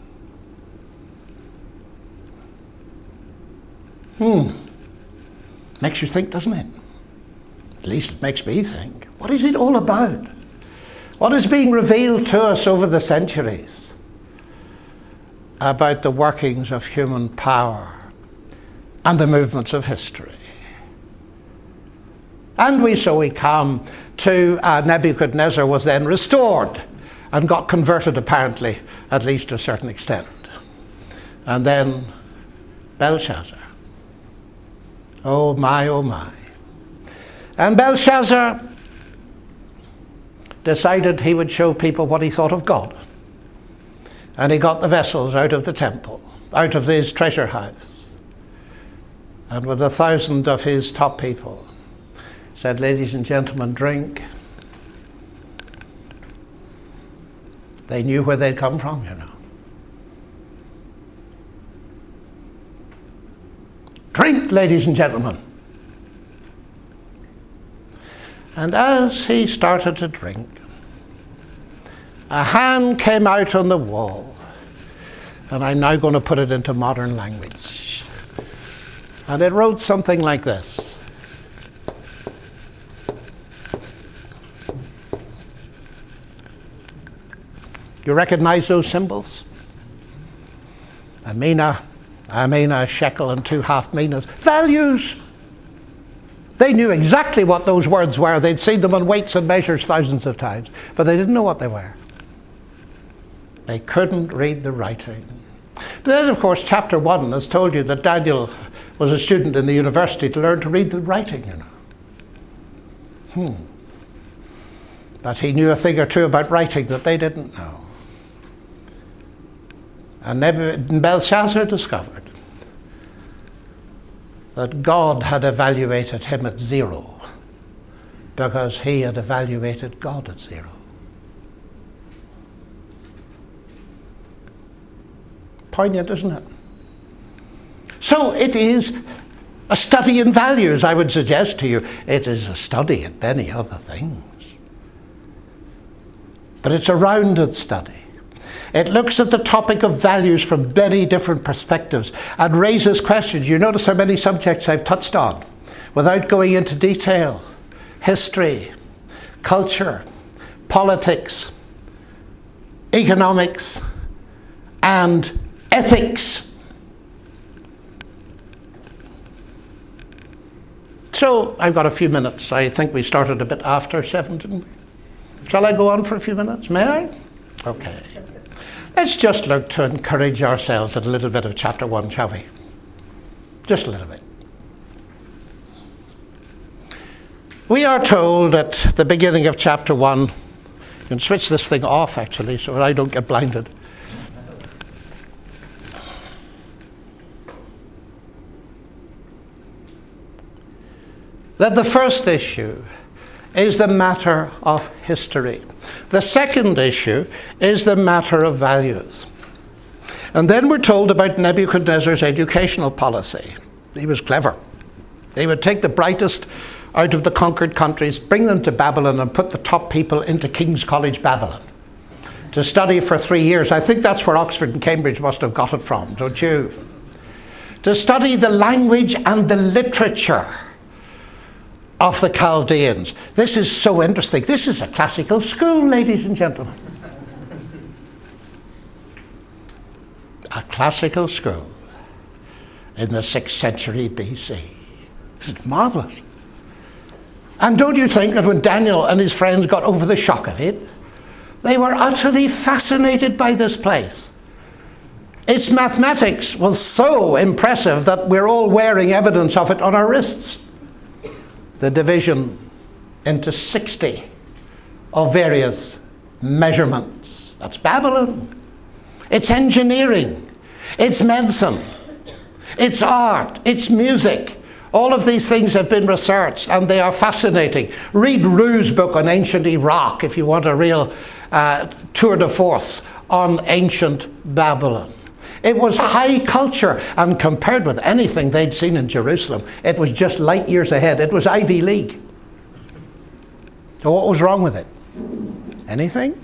Hmm. Makes you think, doesn't it? At least it makes me think. What is it all about? What is being revealed to us over the centuries about the workings of human power and the movements of history? And we so we come to uh, Nebuchadnezzar was then restored and got converted apparently, at least to a certain extent. And then Belshazzar. Oh my, oh my. And Belshazzar decided he would show people what he thought of God. And he got the vessels out of the temple, out of his treasure house. And with a thousand of his top people, said, ladies and gentlemen, drink. They knew where they'd come from, you know. Drink, ladies and gentlemen. And as he started to drink, a hand came out on the wall. And I'm now going to put it into modern language. And it wrote something like this. You recognize those symbols? A mina, a mina, a shekel, and two half minas. Values! They knew exactly what those words were. They'd seen them on weights and measures thousands of times, but they didn't know what they were. They couldn't read the writing. But then, of course, chapter one has told you that Daniel was a student in the university to learn to read the writing, you know. Hmm. But he knew a thing or two about writing that they didn't know. And Belshazzar discovered that God had evaluated him at zero because he had evaluated God at zero. Poignant, isn't it? So it is a study in values, I would suggest to you. It is a study in many other things. But it's a rounded study. It looks at the topic of values from many different perspectives and raises questions. You notice how many subjects I've touched on without going into detail. History, culture, politics, economics, and ethics. So I've got a few minutes. I think we started a bit after seven, didn't we? Shall I go on for a few minutes? May I? Okay. Let's just look to encourage ourselves at a little bit of chapter one, shall we? Just a little bit. We are told at the beginning of chapter one, you can switch this thing off actually so that I don't get blinded. That the first issue is the matter of history. The second issue is the matter of values. And then we're told about Nebuchadnezzar's educational policy. He was clever. He would take the brightest out of the conquered countries, bring them to Babylon and put the top people into King's College Babylon to study for three years. I think that's where Oxford and Cambridge must have got it from, don't you? To study the language and the literature of the Chaldeans. This is so interesting. This is a classical school, ladies and gentlemen. A classical school in the sixth century B C. It's marvelous. And don't you think that when Daniel and his friends got over the shock of it, they were utterly fascinated by this place. Its mathematics was so impressive that we're all wearing evidence of it on our wrists. The division into sixty of various measurements. That's Babylon. It's engineering, it's medicine, it's art, it's music. All of these things have been researched and they are fascinating. Read Roux's book on ancient Iraq if you want a real uh, tour de force on ancient Babylon. It was high culture, and compared with anything they'd seen in Jerusalem, it was just light years ahead. It was Ivy League. So what was wrong with it? Anything?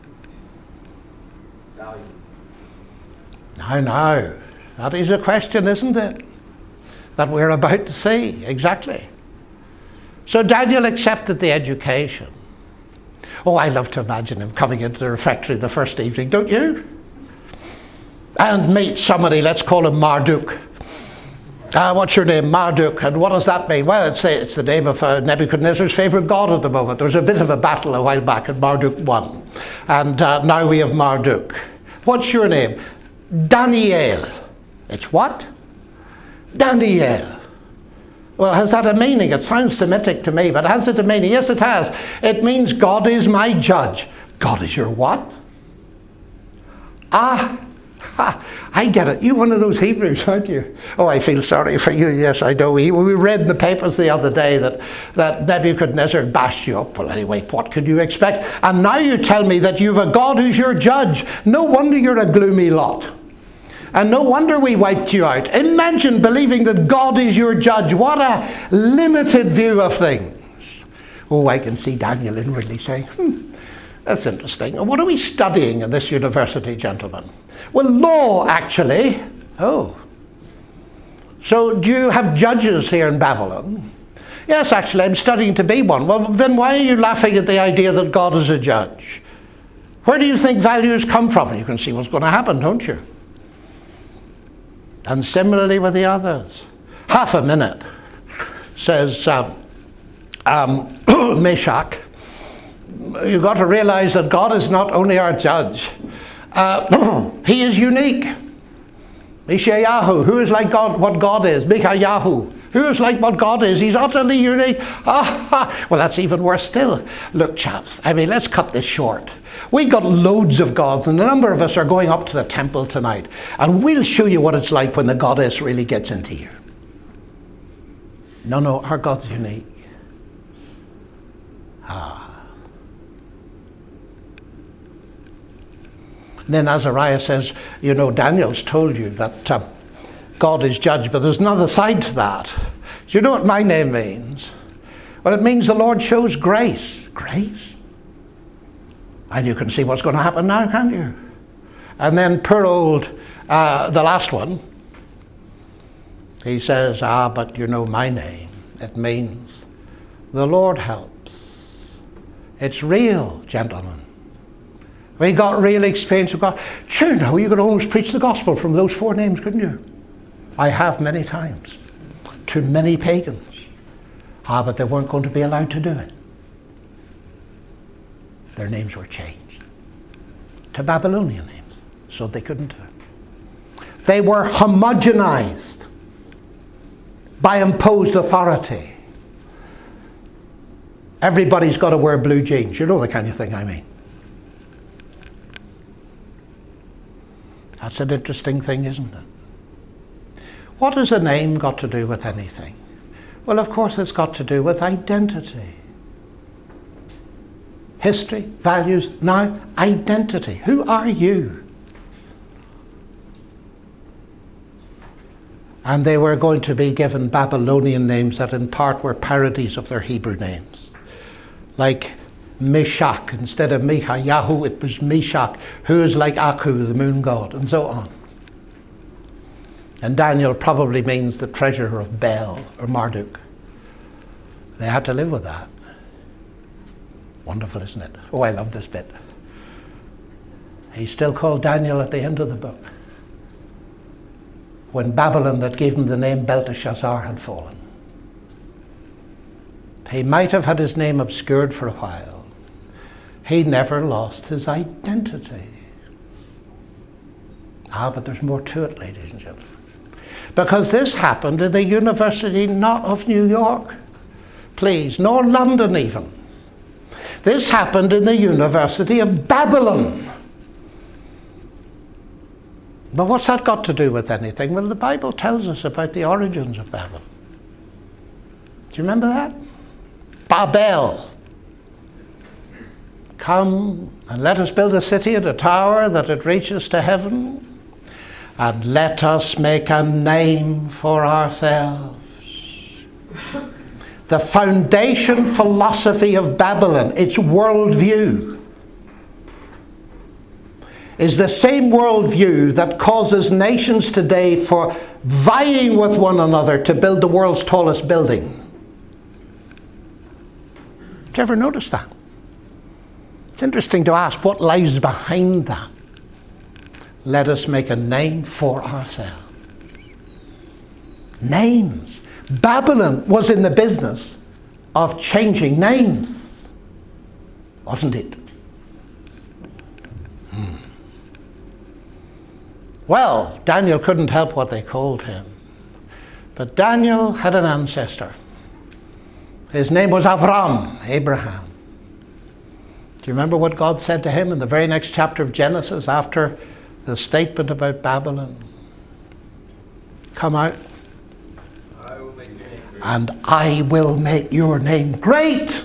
Values. Now, now, that is a question, isn't it? That we're about to see, exactly. So Daniel accepted the education. Oh, I love to imagine him coming into the refectory the first evening, don't you? And meet somebody, let's call him Marduk. Uh, what's your name? Marduk. And what does that mean? Well, it's, it's the name of uh, Nebuchadnezzar's favourite god at the moment. There was a bit of a battle a while back and Marduk won. And uh, now we have Marduk. What's your name? Daniel. It's what? Daniel. Well, has that a meaning? It sounds Semitic to me, but has it a meaning? Yes, it has. It means God is my judge. God is your what? Ah, ha, I get it. You're one of those Hebrews, aren't you? Oh, I feel sorry for you. Yes, I know. We, we read in the papers the other day that, that Nebuchadnezzar bashed you up. Well, anyway, what could you expect? And now you tell me that you've a God who's your judge. No wonder you're a gloomy lot. And no wonder we wiped you out. Imagine believing that God is your judge. What a limited view of things. Oh, I can see Daniel inwardly saying, hmm, that's interesting. What are we studying in this university, gentlemen? Well, law, actually. Oh. So do you have judges here in Babylon? Yes, actually, I'm studying to be one. Well, then why are you laughing at the idea that God is a judge? Where do you think values come from? You can see what's going to happen, don't you? And similarly with the others. Half a minute, says um, um, Meshach. You've got to realize that God is not only our judge. Uh, he is unique. Mishayahu, who is like God, what God is. Mikayahu, who is like what God is. He's utterly unique. Ah, well, that's even worse still. Look, chaps, I mean, let's cut this short. We've got loads of gods, and a number of us are going up to the temple tonight. And we'll show you what it's like when the goddess really gets into you. No, no, our God's unique. Ah. And then Azariah says, you know, Daniel's told you that uh, God is judge, but there's another side to that. Do you know what my name means? Well, it means the Lord shows grace. Grace? And you can see what's going to happen now, can't you? And then poor old, uh, the last one, he says, ah, but you know my name. It means the Lord helps. It's real, gentlemen. We got real experience of God. Sure, now you could almost preach the gospel from those four names, couldn't you? I have many times. To many pagans. Ah, but they weren't going to be allowed to do it. Their names were changed to Babylonian names, so they couldn't do it. They were homogenized by imposed authority. Everybody's got to wear blue jeans. You know the kind of thing I mean. That's an interesting thing, isn't it? What has a name got to do with anything? Well, of course, it's got to do with identity. History, values, now identity. Who are you? And they were going to be given Babylonian names that in part were parodies of their Hebrew names. Like Meshach, instead of Micha-Yahu, it was Meshach, who is like Aku, the moon god, and so on. And Daniel probably means the treasurer of Bel or Marduk. They had to live with that. Wonderful, isn't it? Oh, I love this bit. He's still called Daniel at the end of the book, when Babylon, that gave him the name Belteshazzar, had fallen. He might have had his name obscured for a while. He never lost his identity. Ah, but there's more to it, ladies and gentlemen. Because this happened in the University not of New York, please, nor London even. This happened in the University of Babylon. But what's that got to do with anything? Well, the Bible tells us about the origins of Babylon. Do you remember that? Babel. Come and let us build a city and a tower that it reaches to heaven, and let us make a name for ourselves. The foundation philosophy of Babylon, its worldview, is the same worldview that causes nations today for vying with one another to build the world's tallest building. Did you ever notice that? It's interesting to ask what lies behind that. Let us make a name for ourselves. Names. Babylon was in the business of changing names, wasn't it? Hmm. Well, Daniel couldn't help what they called him. But Daniel had an ancestor. His name was Avram, Abraham. Do you remember what God said to him in the very next chapter of Genesis after the statement about Babylon? Come out. And I will make your name great.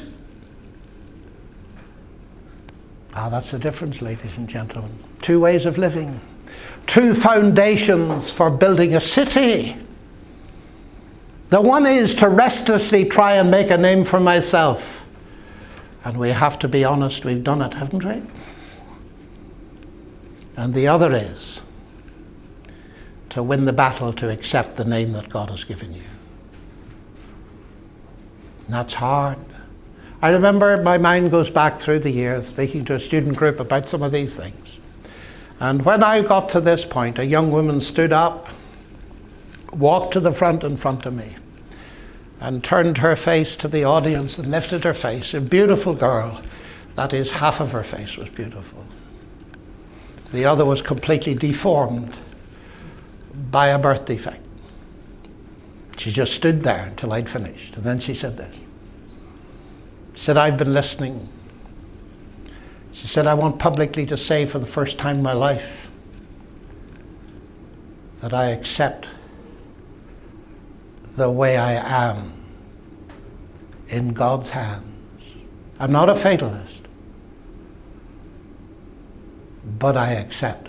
Ah, that's the difference, ladies and gentlemen. Two ways of living. Two foundations for building a city. The one is to restlessly try and make a name for myself. And we have to be honest, we've done it, haven't we? And the other is to win the battle to accept the name that God has given you. And that's hard. I remember my mind goes back through the years speaking to a student group about some of these things. And when I got to this point, a young woman stood up, walked to the front in front of me, and turned her face to the audience and lifted her face. A beautiful girl. That is, half of her face was beautiful. The other was completely deformed by a birth defect. She just stood there until I'd finished. And then she said this. She said, I've been listening. She said, I want publicly to say for the first time in my life that I accept the way I am in God's hands. I'm not a fatalist, but I accept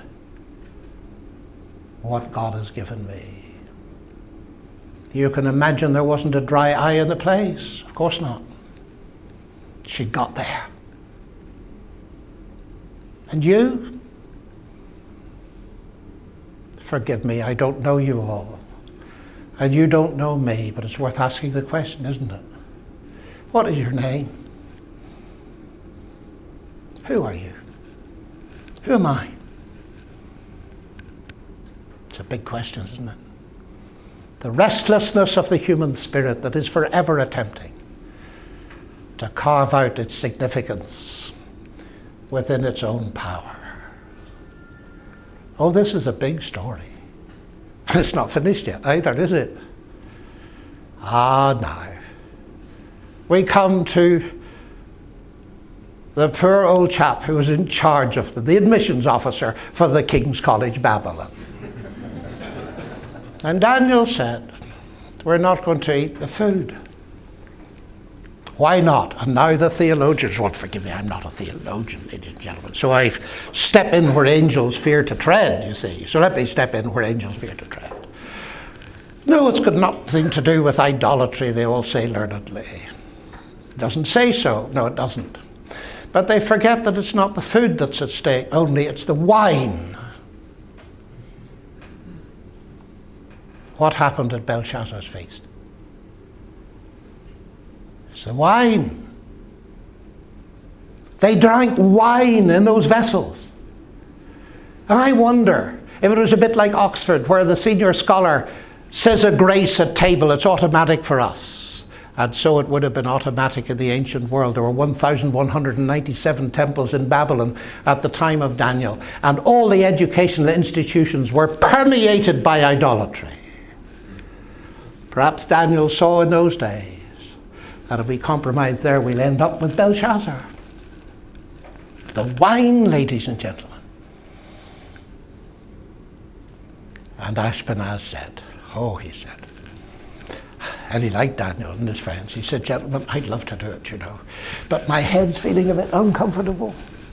what God has given me. You can imagine there wasn't a dry eye in the place. Of course not. She got there. And you? forgive me, I don't know you all. And you don't know me, but it's worth asking the question, isn't it? What is your name? Who are you? Who am I? It's a big question, isn't it? The restlessness of the human spirit that is forever attempting to carve out its significance within its own power. Oh, this is a big story. It's not finished yet either, is it? Ah, now. We come to the poor old chap who was in charge of the, the admissions officer for the King's College Babylon. And Daniel said, we're not going to eat the food. Why not? And now the theologians, well, forgive me, I'm not a theologian, ladies and gentlemen. So I step in where angels fear to tread, you see. So let me step in where angels fear to tread. No, it's got nothing to do with idolatry, they all say learnedly. It doesn't say so. No, it doesn't. But they forget that it's not the food that's at stake, only it's the wine. What happened at Belshazzar's feast? It's the wine. They drank wine in those vessels. And I wonder if it was a bit like Oxford, where the senior scholar says a grace at table, it's automatic for us. And so it would have been automatic in the ancient world. There were one thousand one hundred ninety-seven temples in Babylon at the time of Daniel. And all the educational institutions were permeated by idolatry. Perhaps Daniel saw in those days that if we compromise there, we'll end up with Belshazzar. The wine, ladies and gentlemen. And Ashpenaz said, oh, he said, and he liked Daniel and his friends. He said, gentlemen, I'd love to do it, you know, but my head's feeling a bit uncomfortable.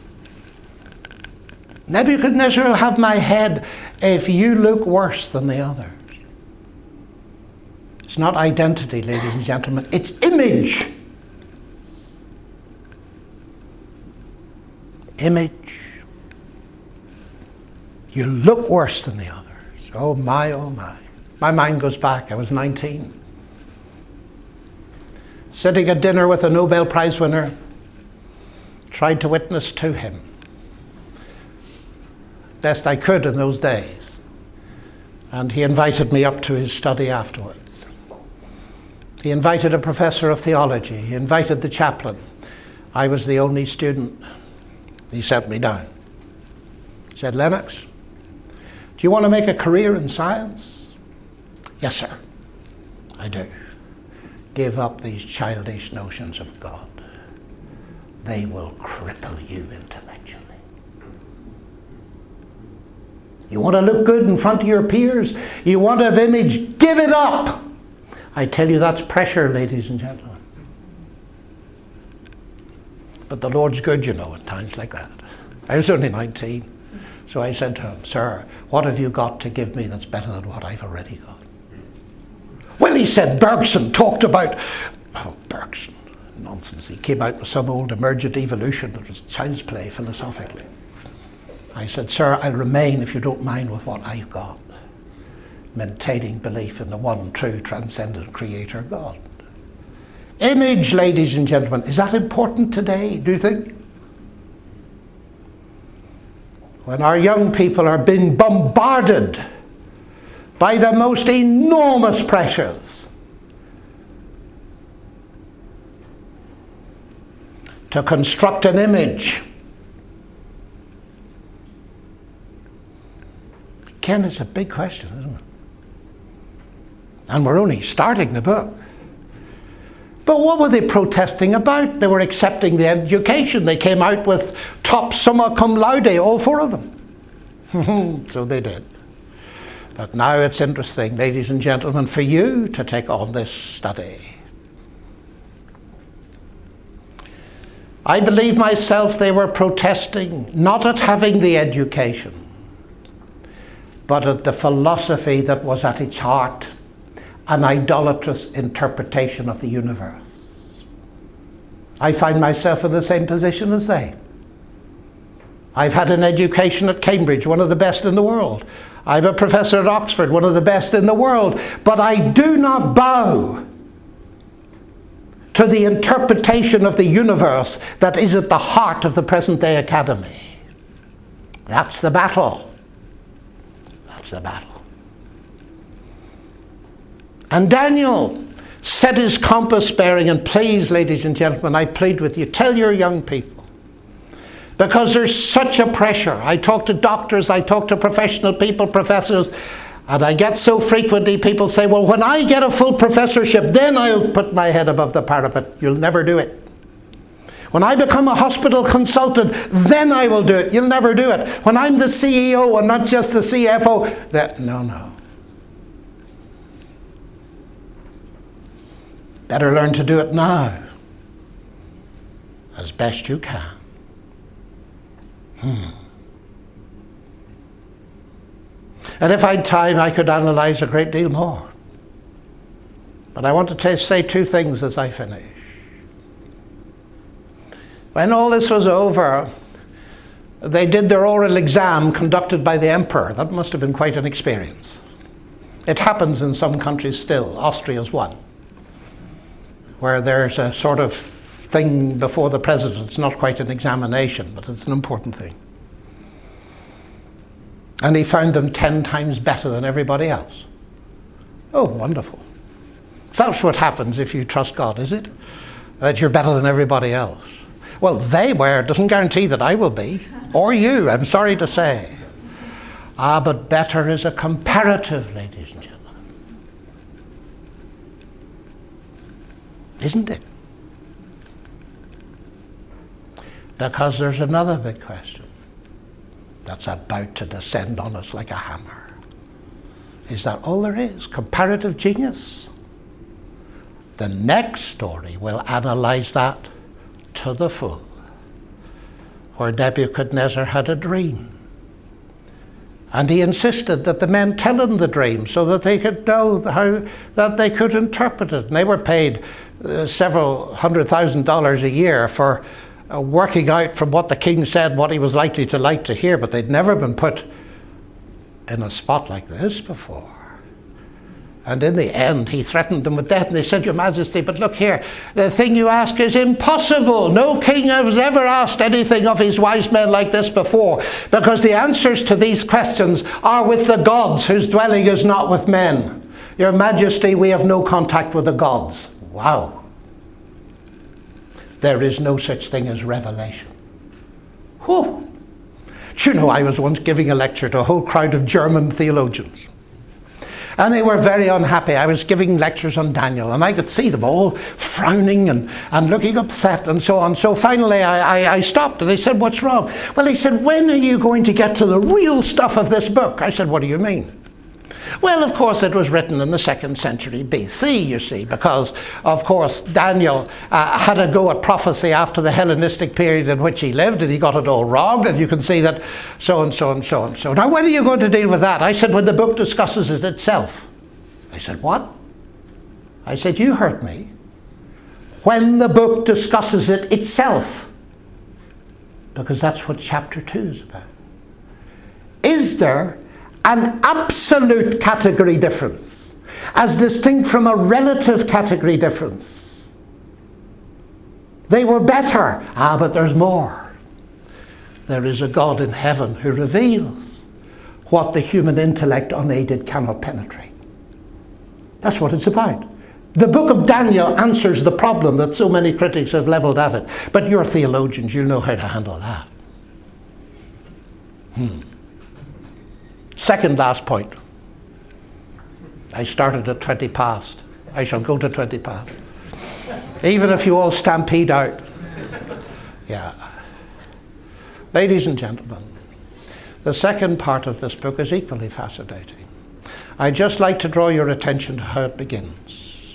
Nebuchadnezzar will have my head if you look worse than the others. It's not identity, ladies and gentlemen, it's image. Image. You look worse than the others. Oh my, oh my. My mind goes back, I was nineteen. Sitting at dinner with a Nobel Prize winner, tried to witness to him. Best I could in those days. And he invited me up to his study afterwards. He invited a professor of theology. He invited the chaplain. I was the only student. He sat me down. He said, Lennox, do you want to make a career in science? Yes, sir, I do. Give up these childish notions of God. They will cripple you intellectually. You want to look good in front of your peers? You want to have image? Give it up! I tell you, that's pressure, ladies and gentlemen. But the Lord's good, you know, at times like that. I was only nineteen. So I said to him, sir, what have you got to give me that's better than what I've already got? Well, he said, Bergson talked about, oh, Bergson, nonsense. He came out with some old emergent evolution that was child's play philosophically. I said, sir, I'll remain, if you don't mind, with what I've got. Maintaining belief in the one true transcendent creator God. Image, ladies and gentlemen, is that important today, do you think? When our young people are being bombarded by the most enormous pressures to construct an image. Again, it's a big question, isn't it? And we're only starting the book. But what were they protesting about? They were accepting the education. They came out with top summa cum laude, all four of them. So they did. But now it's interesting, ladies and gentlemen, for you to take on this study. I believe myself they were protesting not at having the education, but at the philosophy that was at its heart an idolatrous interpretation of the universe. I find myself in the same position as they. I've had an education at Cambridge, one of the best in the world. I'm a professor at Oxford, one of the best in the world. But I do not bow to the interpretation of the universe that is at the heart of the present-day academy. That's the battle. That's the battle. And Daniel set his compass bearing, and please, ladies and gentlemen, I plead with you, tell your young people, because there's such a pressure. I talk to doctors, I talk to professional people, professors, and I get so frequently people say, well, when I get a full professorship, then I'll put my head above the parapet. You'll never do it. When I become a hospital consultant, then I will do it. You'll never do it. When I'm the C E O and not just the C F O, that, no, no. Better learn to do it now, as best you can. Hmm. And if I had time, I could analyze a great deal more. But I want to t- say two things as I finish. When all this was over, they did their oral exam conducted by the emperor. That must have been quite an experience. It happens in some countries still. Austria's one, where there's a sort of thing before the president. It's not quite an examination, but it's an important thing. And he found them ten times better than everybody else. Oh, wonderful. That's what happens if you trust God, is it? That you're better than everybody else. Well, they were. It doesn't guarantee that I will be. Or you, I'm sorry to say. Ah, but better is a comparative, ladies and gentlemen. Isn't it? Because there's another big question that's about to descend on us like a hammer. Is that all there is? Comparative genius? The next story will analyze that to the full, where Nebuchadnezzar had a dream. And he insisted that the men tell him the dream so that they could know how, that they could interpret it. And they were paid uh, several hundred thousand dollars a year for uh, working out from what the king said what he was likely to like to hear, but they'd never been put in a spot like this before. And in the end, he threatened them with death. And they said, Your Majesty, but look here, the thing you ask is impossible. No king has ever asked anything of his wise men like this before, because the answers to these questions are with the gods, whose dwelling is not with men. Your Majesty, we have no contact with the gods. Wow. There is no such thing as revelation. Whew. Do you know, I was once giving a lecture to a whole crowd of German theologians. And they were very unhappy. I was giving lectures on Daniel, and I could see them all frowning and, and looking upset and so on. So finally I, I, I stopped, and they said, What's wrong? Well, they said, When are you going to get to the real stuff of this book? I said, What do you mean? Well, of course, it was written in the second century B C, you see, because, of course, Daniel uh, had a go at prophecy after the Hellenistic period in which he lived, and he got it all wrong, and you can see that so and so and so and so. Now, when are you going to deal with that? I said, when the book discusses it itself. They said, what? I said, you heard me. When the book discusses it itself. Because that's what chapter two is about. Is there an absolute category difference, as distinct from a relative category difference? They were better. Ah, but there's more. There is a God in heaven who reveals what the human intellect unaided cannot penetrate. That's what it's about. The book of Daniel answers the problem that so many critics have leveled at it. But you're theologians, you know how to handle that. Hmm. Second last point. I started at twenty past. I shall go to twenty past. Even if you all stampede out. Yeah. Ladies and gentlemen, the second part of this book is equally fascinating. I'd just like to draw your attention to how it begins.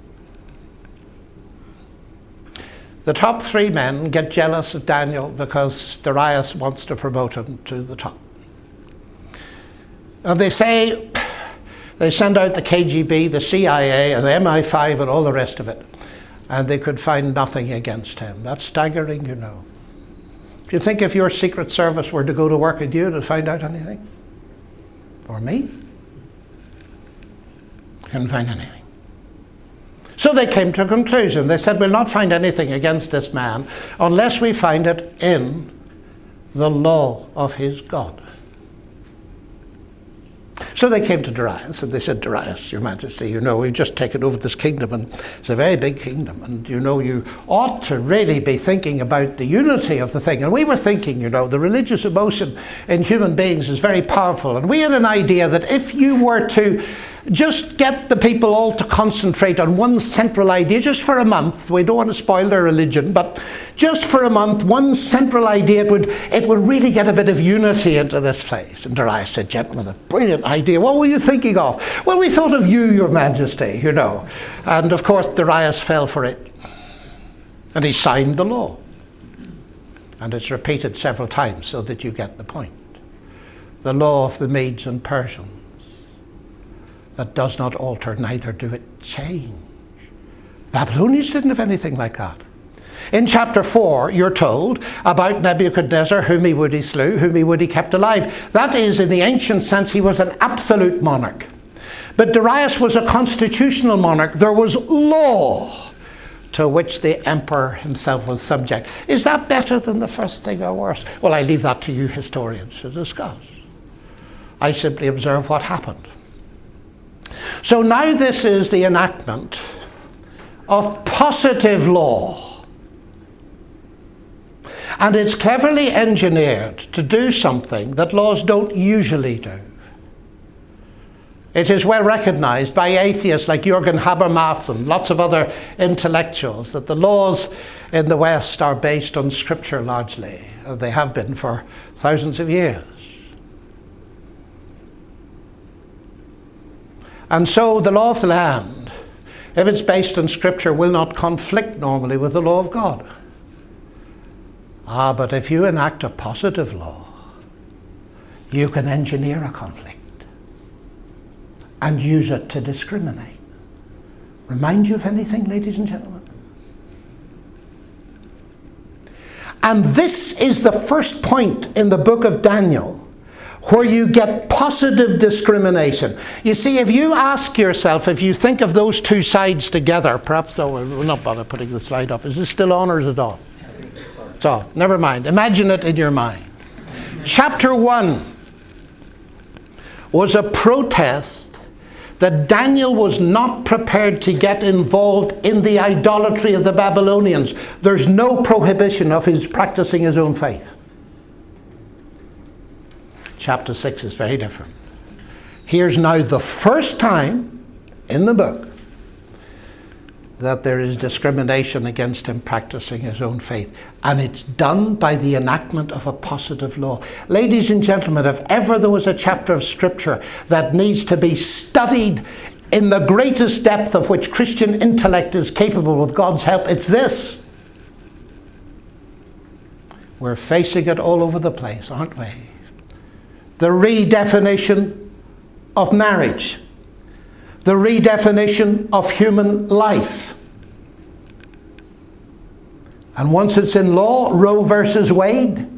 The top three men get jealous of Daniel because Darius wants to promote him to the top. And they say, they send out the K G B, the C I A, and the M I five and all the rest of it. And they could find nothing against him. That's staggering, you know. Do you think if your Secret Service were to go to work at you to find out anything? Or me? Couldn't find anything. So they came to a conclusion. They said, we'll not find anything against this man unless we find it in the law of his God. So they came to Darius and they said, Darius, your majesty, you know, we've just taken over this kingdom and it's a very big kingdom, and you know, you ought to really be thinking about the unity of the thing. And we were thinking, you know, the religious emotion in human beings is very powerful, and we had an idea that if you were to just get the people all to concentrate on one central idea just for a month. We don't want to spoil their religion, but just for a month, one central idea, it would, it would really get a bit of unity into this place. And Darius said, gentlemen, a brilliant idea. What were you thinking of? Well, we thought of you, your majesty, you know. And of course, Darius fell for it. And he signed the law. And it's repeated several times so that you get the point. The law of the Medes and Persians. That does not alter, neither do it change. Babylonians didn't have anything like that. In chapter four, you're told about Nebuchadnezzar, whom he would he slew, whom he would he kept alive. That is, in the ancient sense, he was an absolute monarch. But Darius was a constitutional monarch. There was law to which the emperor himself was subject. Is that better than the first thing or worse? Well, I leave that to you historians to discuss. I simply observe what happened. So now this is the enactment of positive law. And it's cleverly engineered to do something that laws don't usually do. It is well recognized by atheists like Jürgen Habermas and lots of other intellectuals that the laws in the West are based on Scripture largely. They have been for thousands of years. And so the law of the land, if it's based on Scripture, will not conflict normally with the law of God. Ah, but if you enact a positive law, you can engineer a conflict and use it to discriminate. Remind you of anything, ladies and gentlemen? And this is the first point in the book of Daniel where you get positive discrimination. You see, if you ask yourself, if you think of those two sides together, perhaps, though, we'll not bother putting the slide up. Is this still on or is it off? It's off. Never mind. Imagine it in your mind. Chapter one was a protest that Daniel was not prepared to get involved in the idolatry of the Babylonians. There's no prohibition of his practicing his own faith. Chapter six is very different. Here's now the first time in the book that there is discrimination against him practicing his own faith. And it's done by the enactment of a positive law. Ladies and gentlemen, if ever there was a chapter of Scripture that needs to be studied in the greatest depth of which Christian intellect is capable with God's help, it's this. We're facing it all over the place, aren't we? The redefinition of marriage. The redefinition of human life. And once it's in law, Roe versus Wade.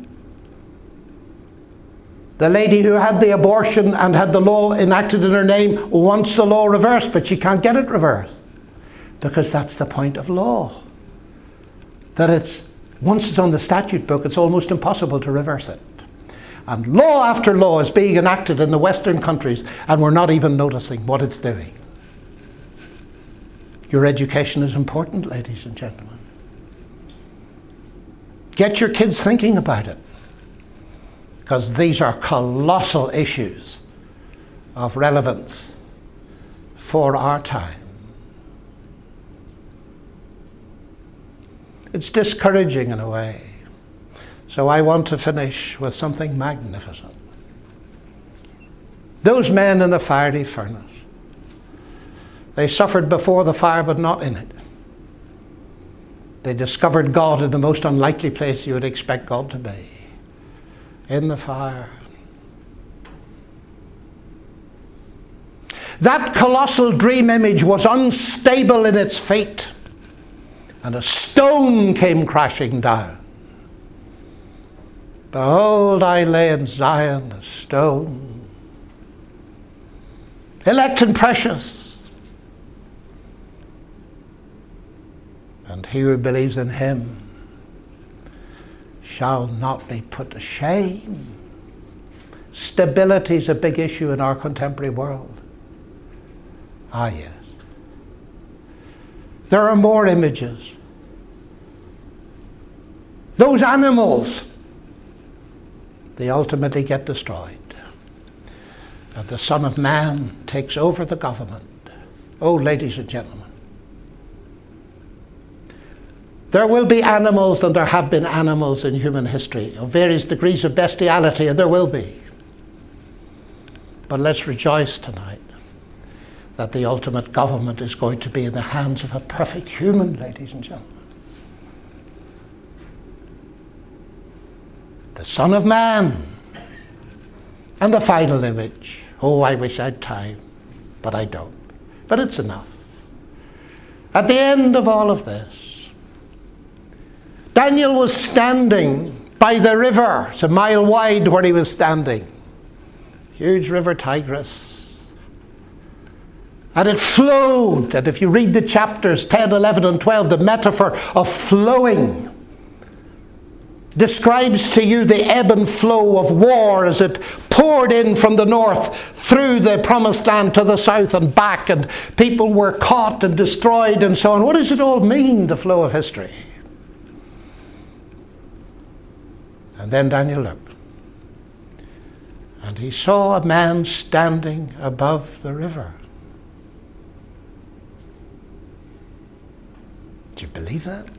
The lady who had the abortion and had the law enacted in her name wants the law reversed, but she can't get it reversed. Because that's the point of law. That it's, once it's on the statute book, it's almost impossible to reverse it. And law after law is being enacted in the Western countries, and we're not even noticing what it's doing. Your education is important, ladies and gentlemen. Get your kids thinking about it, because these are colossal issues of relevance for our time. It's discouraging in a way. So I want to finish with something magnificent. Those men in the fiery furnace, they suffered before the fire but not in it. They discovered God in the most unlikely place you would expect God to be, in the fire. That colossal dream image was unstable in its fate, and a stone came crashing down. Behold, I lay in Zion a stone, elect and precious, and he who believes in him shall not be put to shame. Stability is a big issue in our contemporary world. Ah, yes. There are more images. Those animals, they ultimately get destroyed. And the Son of Man takes over the government. Oh, ladies and gentlemen. There will be animals, and there have been animals in human history of various degrees of bestiality, and there will be. But let's rejoice tonight that the ultimate government is going to be in the hands of a perfect human, ladies and gentlemen. The Son of Man. And the final image. Oh, I wish I had time, but I don't. But it's enough. At the end of all of this, Daniel was standing by the river. It's a mile wide where he was standing. Huge river Tigris. And it flowed. And if you read the chapters ten, eleven, and twelve, the metaphor of flowing describes to you the ebb and flow of war as it poured in from the north through the promised land to the south and back, and people were caught and destroyed and so on. What does it all mean, the flow of history? And then Daniel looked, and he saw a man standing above the river. Do you believe that?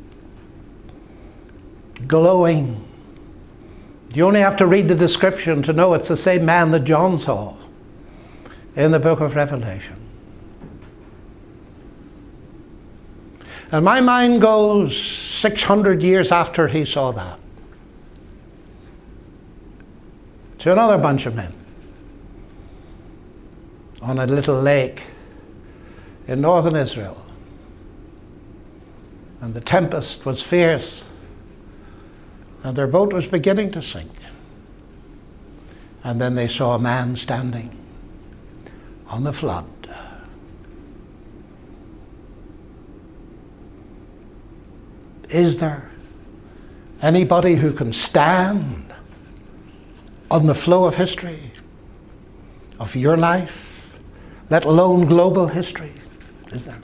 Glowing. You only have to read the description to know it's the same man that John saw in the book of Revelation. And my mind goes six hundred years after he saw that to another bunch of men on a little lake in northern Israel. And the tempest was fierce, and their boat was beginning to sink. And then they saw a man standing on the flood. Is there anybody who can stand on the flow of history, of your life, let alone global history? Is there?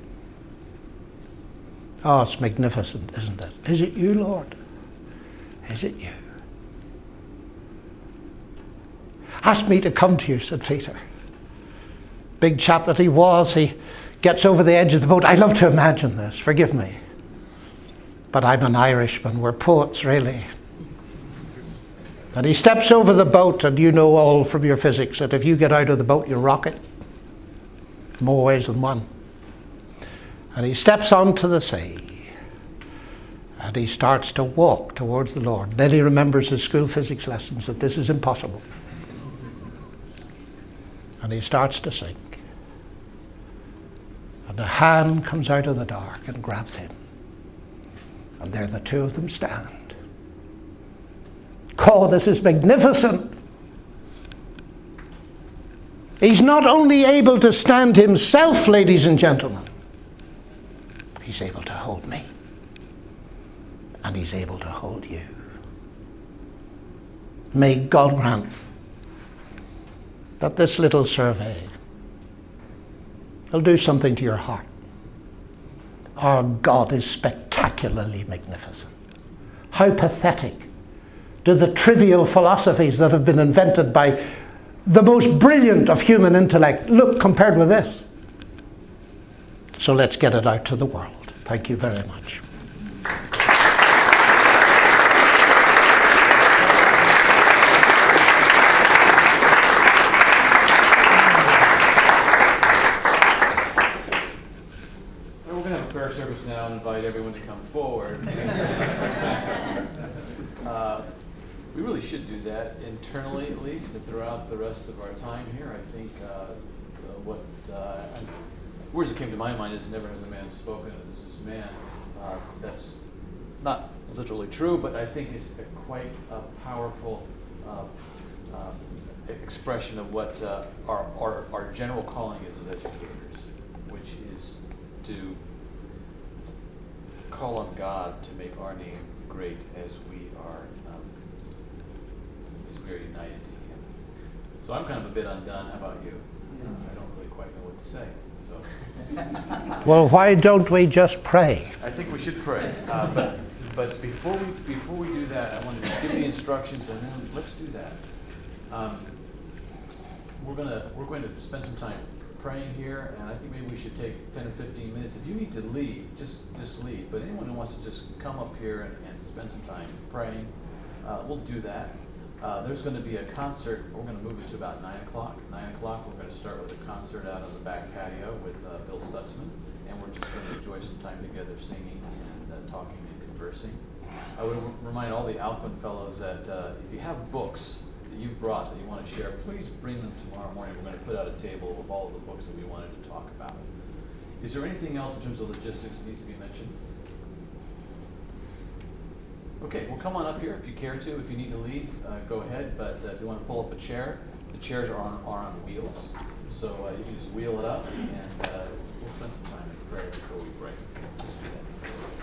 Oh, it's magnificent, isn't it? Is it you, Lord? Is it you? Ask me to come to you, said Peter. Big chap that he was, he gets over the edge of the boat. I love to imagine this, forgive me. But I'm an Irishman, we're poets really. And he steps over the boat, and you know all from your physics that if you get out of the boat, you rock it. More ways than one. And he steps onto the sea. And he starts to walk towards the Lord. Then he remembers his school physics lessons that this is impossible. And he starts to sink. And a hand comes out of the dark and grabs him. And there the two of them stand. Oh, this is magnificent. He's not only able to stand himself, ladies and gentlemen, he's able to hold me. And he's able to hold you. May God grant that this little survey will do something to your heart. Our God is spectacularly magnificent. How pathetic do the trivial philosophies that have been invented by the most brilliant of human intellect look compared with this. So let's get it out to the world. Thank you very much. Service now and invite everyone to come forward. uh, we really should do that internally, at least, and throughout the rest of our time here. I think uh, uh, what uh, words that came to my mind is "Never has a man spoken as this man." Uh, that's not literally true, but I think it's a quite a powerful uh, uh, expression of what uh, our, our, our general calling is as educators, which is to call on God to make our name great as we are um, as we are united to Him. So I'm kind of a bit undone. How about you? I don't really quite know what to say. So Well, why don't we just pray? I think we should pray. Uh, but but before we before we do that, I want to give the instructions, and then let's do that. Um, we're gonna we're going to spend some time praying here, and I think maybe we should take ten or fifteen minutes. If you need to leave, just just leave. But anyone who wants to just come up here and, and spend some time praying, uh, we'll do that. Uh, there's going to be a concert. We're going to move it to about nine o'clock. Nine o'clock. We're going to start with a concert out on the back patio with uh, Bill Stutzman, and we're just going to enjoy some time together, singing and uh, talking and conversing. I would remind all the Alcuin fellows that uh, if you have books that you've brought that you want to share, please bring them tomorrow morning. We're going to put out a table of all of the books that we wanted to talk about. Is there anything else in terms of logistics that needs to be mentioned? Okay, well, come on up here if you care to. If you need to leave, uh, go ahead. But uh, if you want to pull up a chair, the chairs are on, are on wheels. So uh, you can just wheel it up, and uh, we'll spend some time in prayer before we break. Just do that.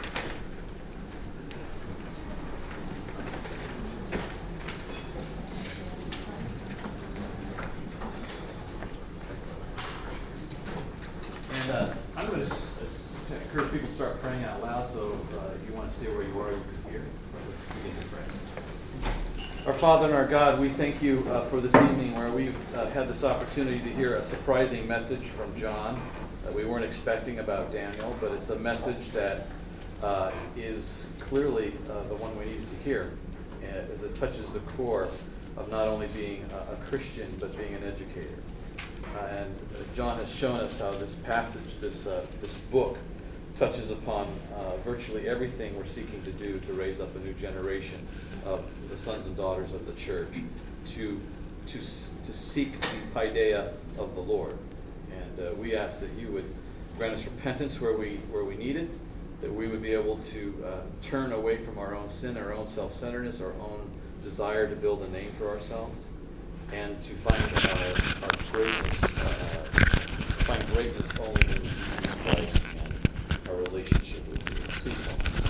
And uh, I'm going to encourage people to start praying out loud, so uh, if you want to stay where you are, you can hear. Let's begin to pray. Our Father and our God, we thank you uh, for this evening where we've uh, had this opportunity to hear a surprising message from John that we weren't expecting about Daniel, but it's a message that uh, is clearly uh, the one we needed to hear, uh, as it touches the core of not only being a, a Christian, but being an educator. Uh, and uh, John has shown us how this passage, this uh, this book, touches upon uh, virtually everything we're seeking to do to raise up a new generation of the sons and daughters of the church, to to to seek the paideia of the Lord. And uh, we ask that you would grant us repentance where we where we need it, that we would be able to uh, turn away from our own sin, our own self-centeredness, our own desire to build a name for ourselves, and to find our, our greatness, uh, find greatness only in Jesus Christ and our relationship with you. Please help us.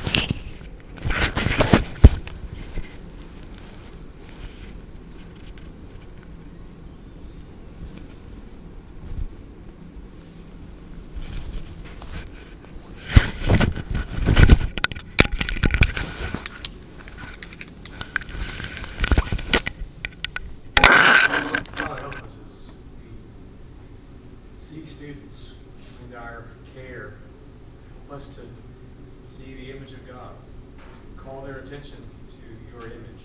Students in our care, help us to see the image of God, to call their attention to your image,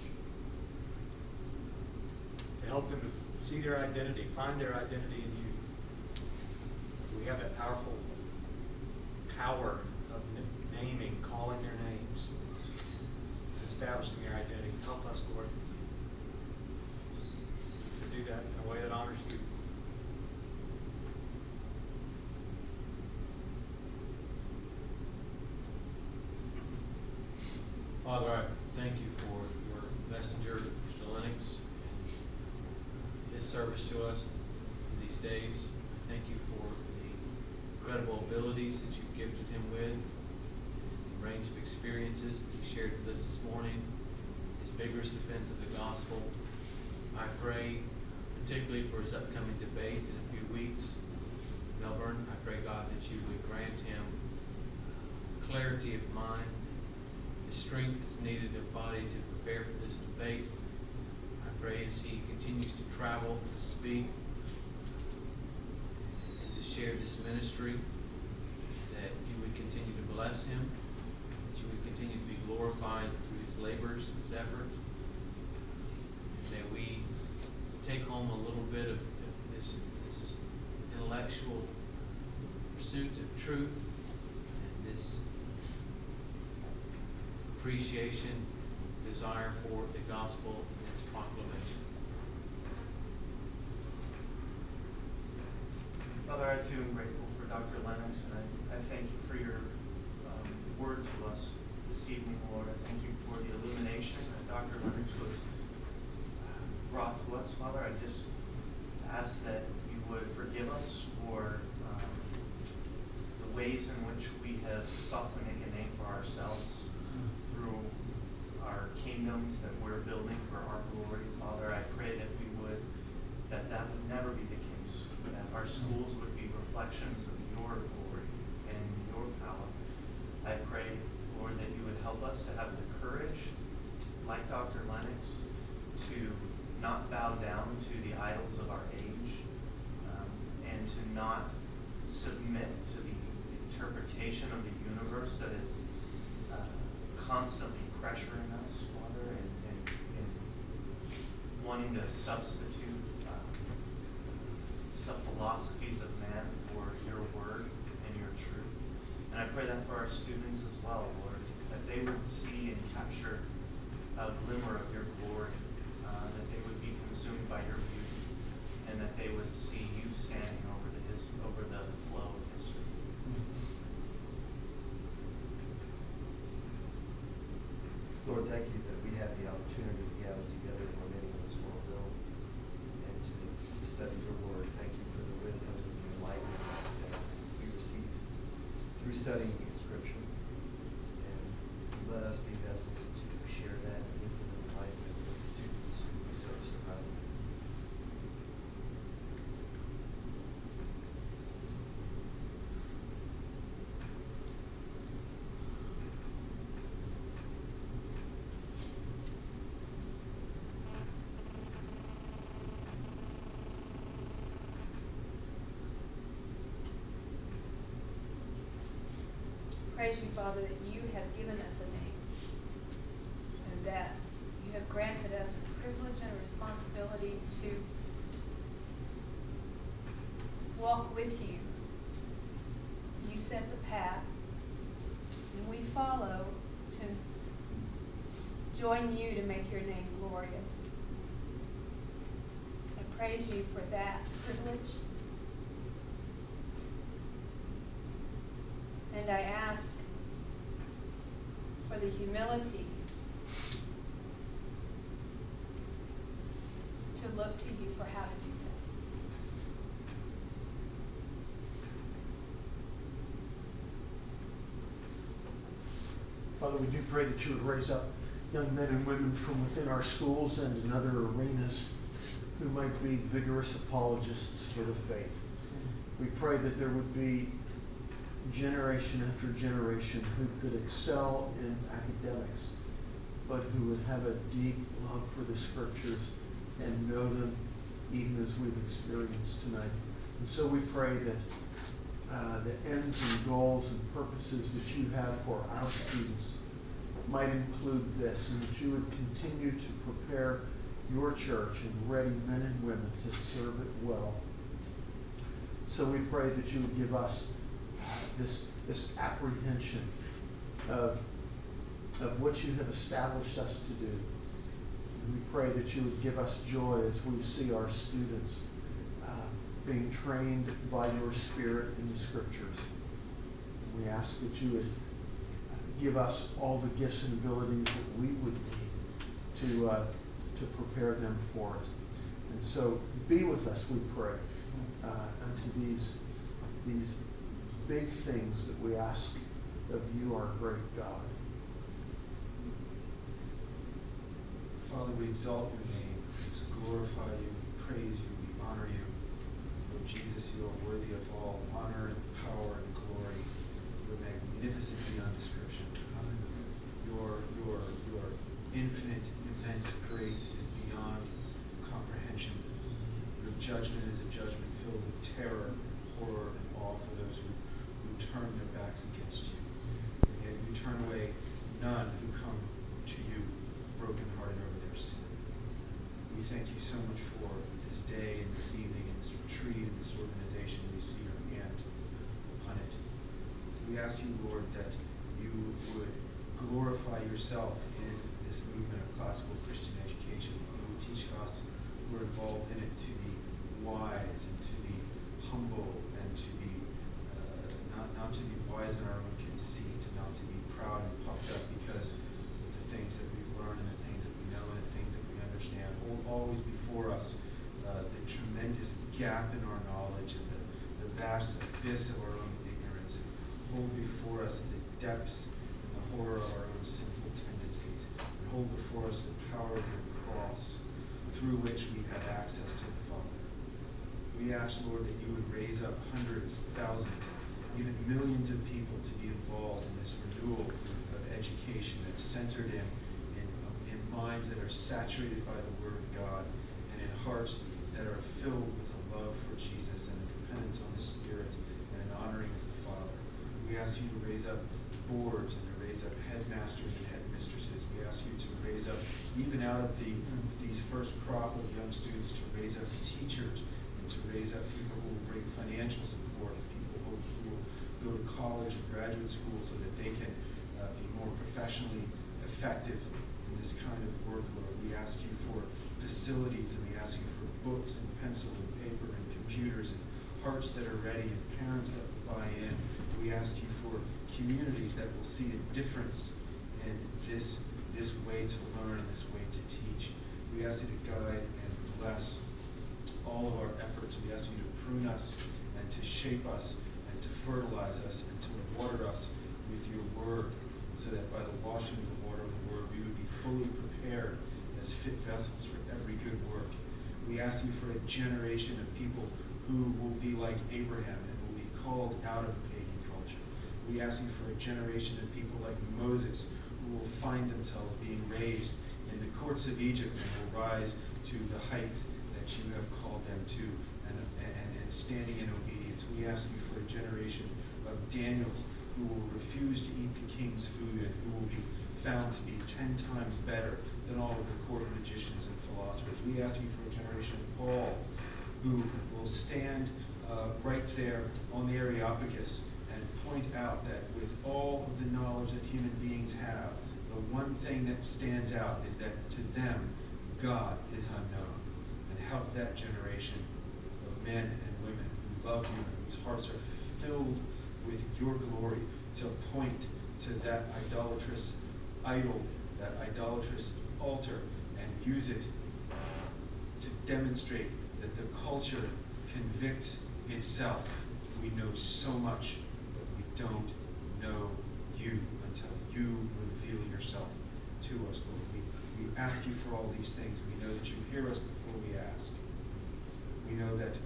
to help them to see their identity, find their identity in you. We have that powerful power of naming, calling their names, establishing their identity. Help us, Lord, to do that in a way that honors you. Father, I thank you for your messenger, Mister Lennox, and his service to us in these days. Thank you for the incredible abilities that you've gifted him with, the range of experiences that he shared with us this morning, his vigorous defense of the gospel. I pray particularly for his upcoming debate in a few weeks in Melbourne. I pray, God, that you would grant him clarity of mind, the strength that's needed of body to prepare for this debate. I pray as he continues to travel, to speak, and to share this ministry, that you would continue to bless him, that you would continue to be glorified through his labors, his efforts, that we take home a little bit of this, this intellectual pursuit of truth, and this appreciation, desire for the gospel and its proclamation. Father, I too am grateful for Doctor Lennox, and I, I thank you for your um, word to us this evening, Lord. I thank you for the illumination that Doctor Lennox was uh, brought to us, Father. I just ask that you would forgive us for um, the ways in which we have sought to make a name for ourselves through our kingdoms that we're building for our glory. Father, I pray that we would, that that would never be the case, that our schools would be reflections of your glory and your power. I pray, Lord, that you would help us to have the courage, like Doctor Lennox, to not bow down to the idols of our age, um, and to not submit to the interpretation of the universe that is uh, constantly pressuring us, Father, and, and, and wanting to substitute uh, the philosophies of man for your word and your truth. And I pray that for our students as well, Lord, that they would see and capture a glimmer of your glory, uh, that they would be consumed by your beauty, and that they would see you standing over the his, over the flow of history. Lord, thank you that we have the opportunity to gather together where many of us will go and to, to study your word. Thank you for the wisdom and the enlightenment that we receive through studying your scripture. And let us be vessels to share that wisdom and enlightenment with the students who we serve so proudly. Praise you, Father, that you have given us a name, and that you have granted us a privilege and a responsibility to walk with you. You set the path, and we follow to join you to make your name glorious. I praise you for that privilege. And I ask for the humility to look to you for how to do that. Father, we do pray that you would raise up young men and women from within our schools and in other arenas who might be vigorous apologists for the faith. We pray that there would be generation after generation who could excel in academics, but who would have a deep love for the scriptures and know them even as we've experienced tonight. And so we pray that uh, the ends and goals and purposes that you have for our students might include this, and that you would continue to prepare your church and ready men and women to serve it well. So we pray that you would give us this, this apprehension of, of what you have established us to do. And we pray that you would give us joy as we see our students uh, being trained by your Spirit in the Scriptures. And we ask that you would give us all the gifts and abilities that we would need to, uh, to prepare them for it. And so be with us, we pray, uh, unto these, these big things that we ask of you, our great God. Father, we exalt your name, we glorify you, we praise you, we honor you. Lord Jesus, you are worthy of all honor and power and glory. You are magnificent beyond description. Your, your, your infinite, immense grace is beyond comprehension. Your judgment is a judgment filled with terror, horror, and awe for those who, who turn their backs against you. And yet you turn away none who come to you brokenhearted over their sin. We thank you so much for this day and this evening and this retreat and this organization. We see your hand upon it. We ask you, Lord, that you would glorify yourself in this movement of classical Christian education. You would teach us who are involved in it to be wise and to be humble and to be uh, not, not to be wise in our own conceit, and not to be proud and puffed up because us uh, the tremendous gap in our knowledge and the, the vast abyss of our own ignorance. And hold before us the depths and the horror of our own sinful tendencies. And hold before us the power of your cross through which we have access to the Father. We ask, Lord, that you would raise up hundreds, thousands, even millions of people to be involved in this renewal of education that's centered in, in, um, in minds that are saturated by the Word of God and in hearts that are filled with a love for Jesus and a dependence on the Spirit and an honoring of the Father. We ask you to raise up boards and to raise up headmasters and headmistresses. We ask you to raise up, even out of the these first crop of young students, to raise up teachers and to raise up people who will bring financial support, people who, who will go to college and graduate school so that they can uh, be more professionally effective in this kind of work, Lord. We ask you for facilities, and we ask you for books and pencil and paper and computers and hearts that are ready and parents that will buy in. We ask you for communities that will see a difference in this, this way to learn and this way to teach. We ask you to guide and bless all of our efforts. We ask you to prune us and to shape us and to fertilize us and to water us with your word, so that by the washing of the water of the word, we would be fully prepared as fit vessels for every good work. We ask you for a generation of people who will be like Abraham and will be called out of pagan culture. We ask you for a generation of people like Moses who will find themselves being raised in the courts of Egypt and will rise to the heights that you have called them to, and, and, and standing in obedience. We ask you for a generation of Daniels who will refuse to eat the king's food and who will be found to be ten times better than all of the court magicians and philosophers. We ask you for a generation of Paul who will stand uh, right there on the Areopagus and point out that with all of the knowledge that human beings have, the one thing that stands out is that to them, God is unknown. And help that generation of men and women who love you and whose hearts are filled with your glory to point to that idolatrous idol, that idolatrous altar, and use it to demonstrate that the culture convicts itself. We know so much, but we don't know you until you reveal yourself to us, Lord. We, we ask you for all these things. We know that you hear us before we ask. We know that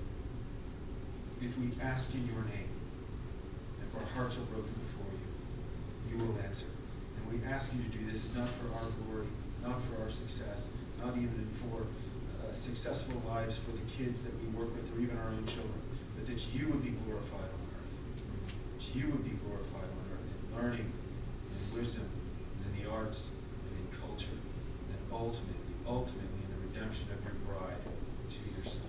if we ask in your name, if our hearts are broken before you, you will answer. And we ask you to do this not for our glory, not for our success, not even for uh, successful lives for the kids that we work with or even our own children, but that you would be glorified on earth. That you would be glorified on earth in learning, in wisdom, and in the arts, and in culture, and ultimately, ultimately in the redemption of your bride to yourself.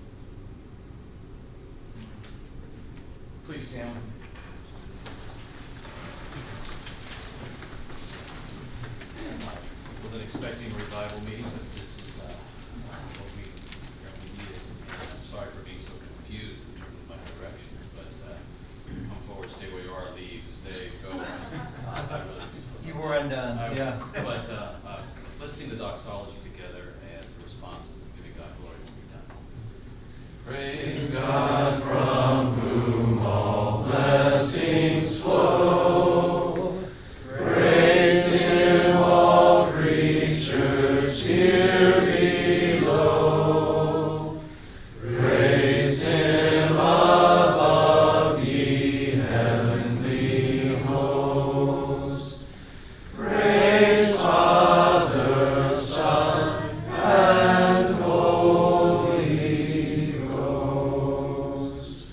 Please stand with me. Wasn't expecting a revival meeting, but this is uh, what we apparently needed. And I'm sorry for being so confused in terms of my direction, but uh, come forward, stay where you are, leave, stay, go. I really You were undone, I- yeah. But uh, uh, let's sing the doxology together as a response to giving God glory when we're done. Praise God from whom all blessings flow. Praise Him, all creatures here below. Praise Him above, ye heavenly hosts. Praise Father, Son, and Holy Ghost.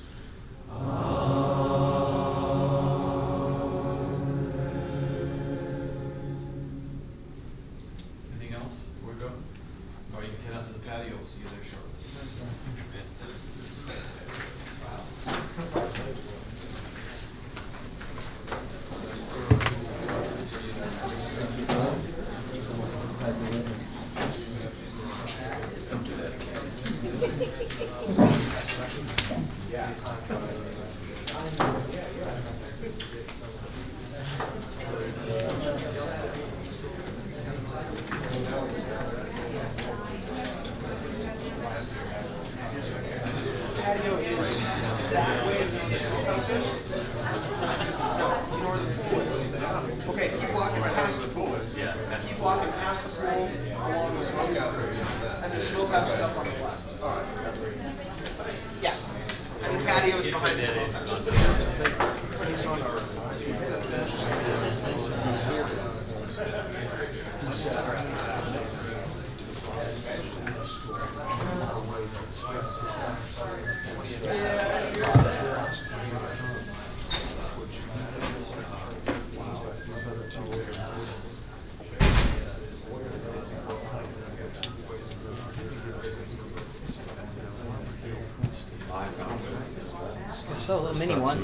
Anything else before we go? Or you can head out to the patio. We'll see you there shortly. Don't do that again. Patio is that way. Do you know where the pool is? Okay, keep walking past the pool. Keep walking past the pool along the smokehouse area. And the smokehouse is up on the left. All right. Yeah. And the patio is behind the smokehouse. It's on our So the mini one.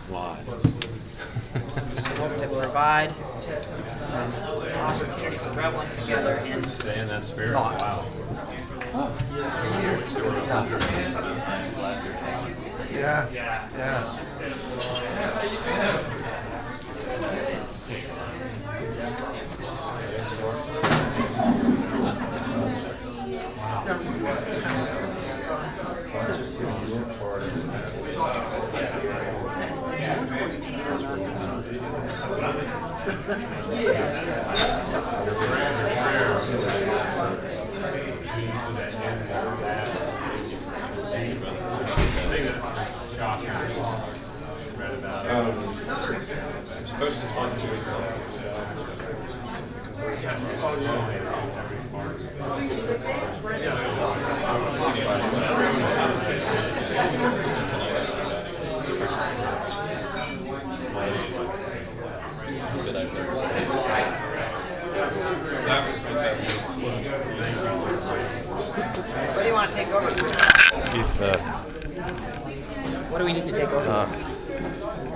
Hope to provide an opportunity for traveling together and stay in that spirit. thought. Wow. Good stuff. Yeah, yeah. Supposed to talk to you. That was fantastic. What do you want to take over? If, uh, What do we need to take over? uh,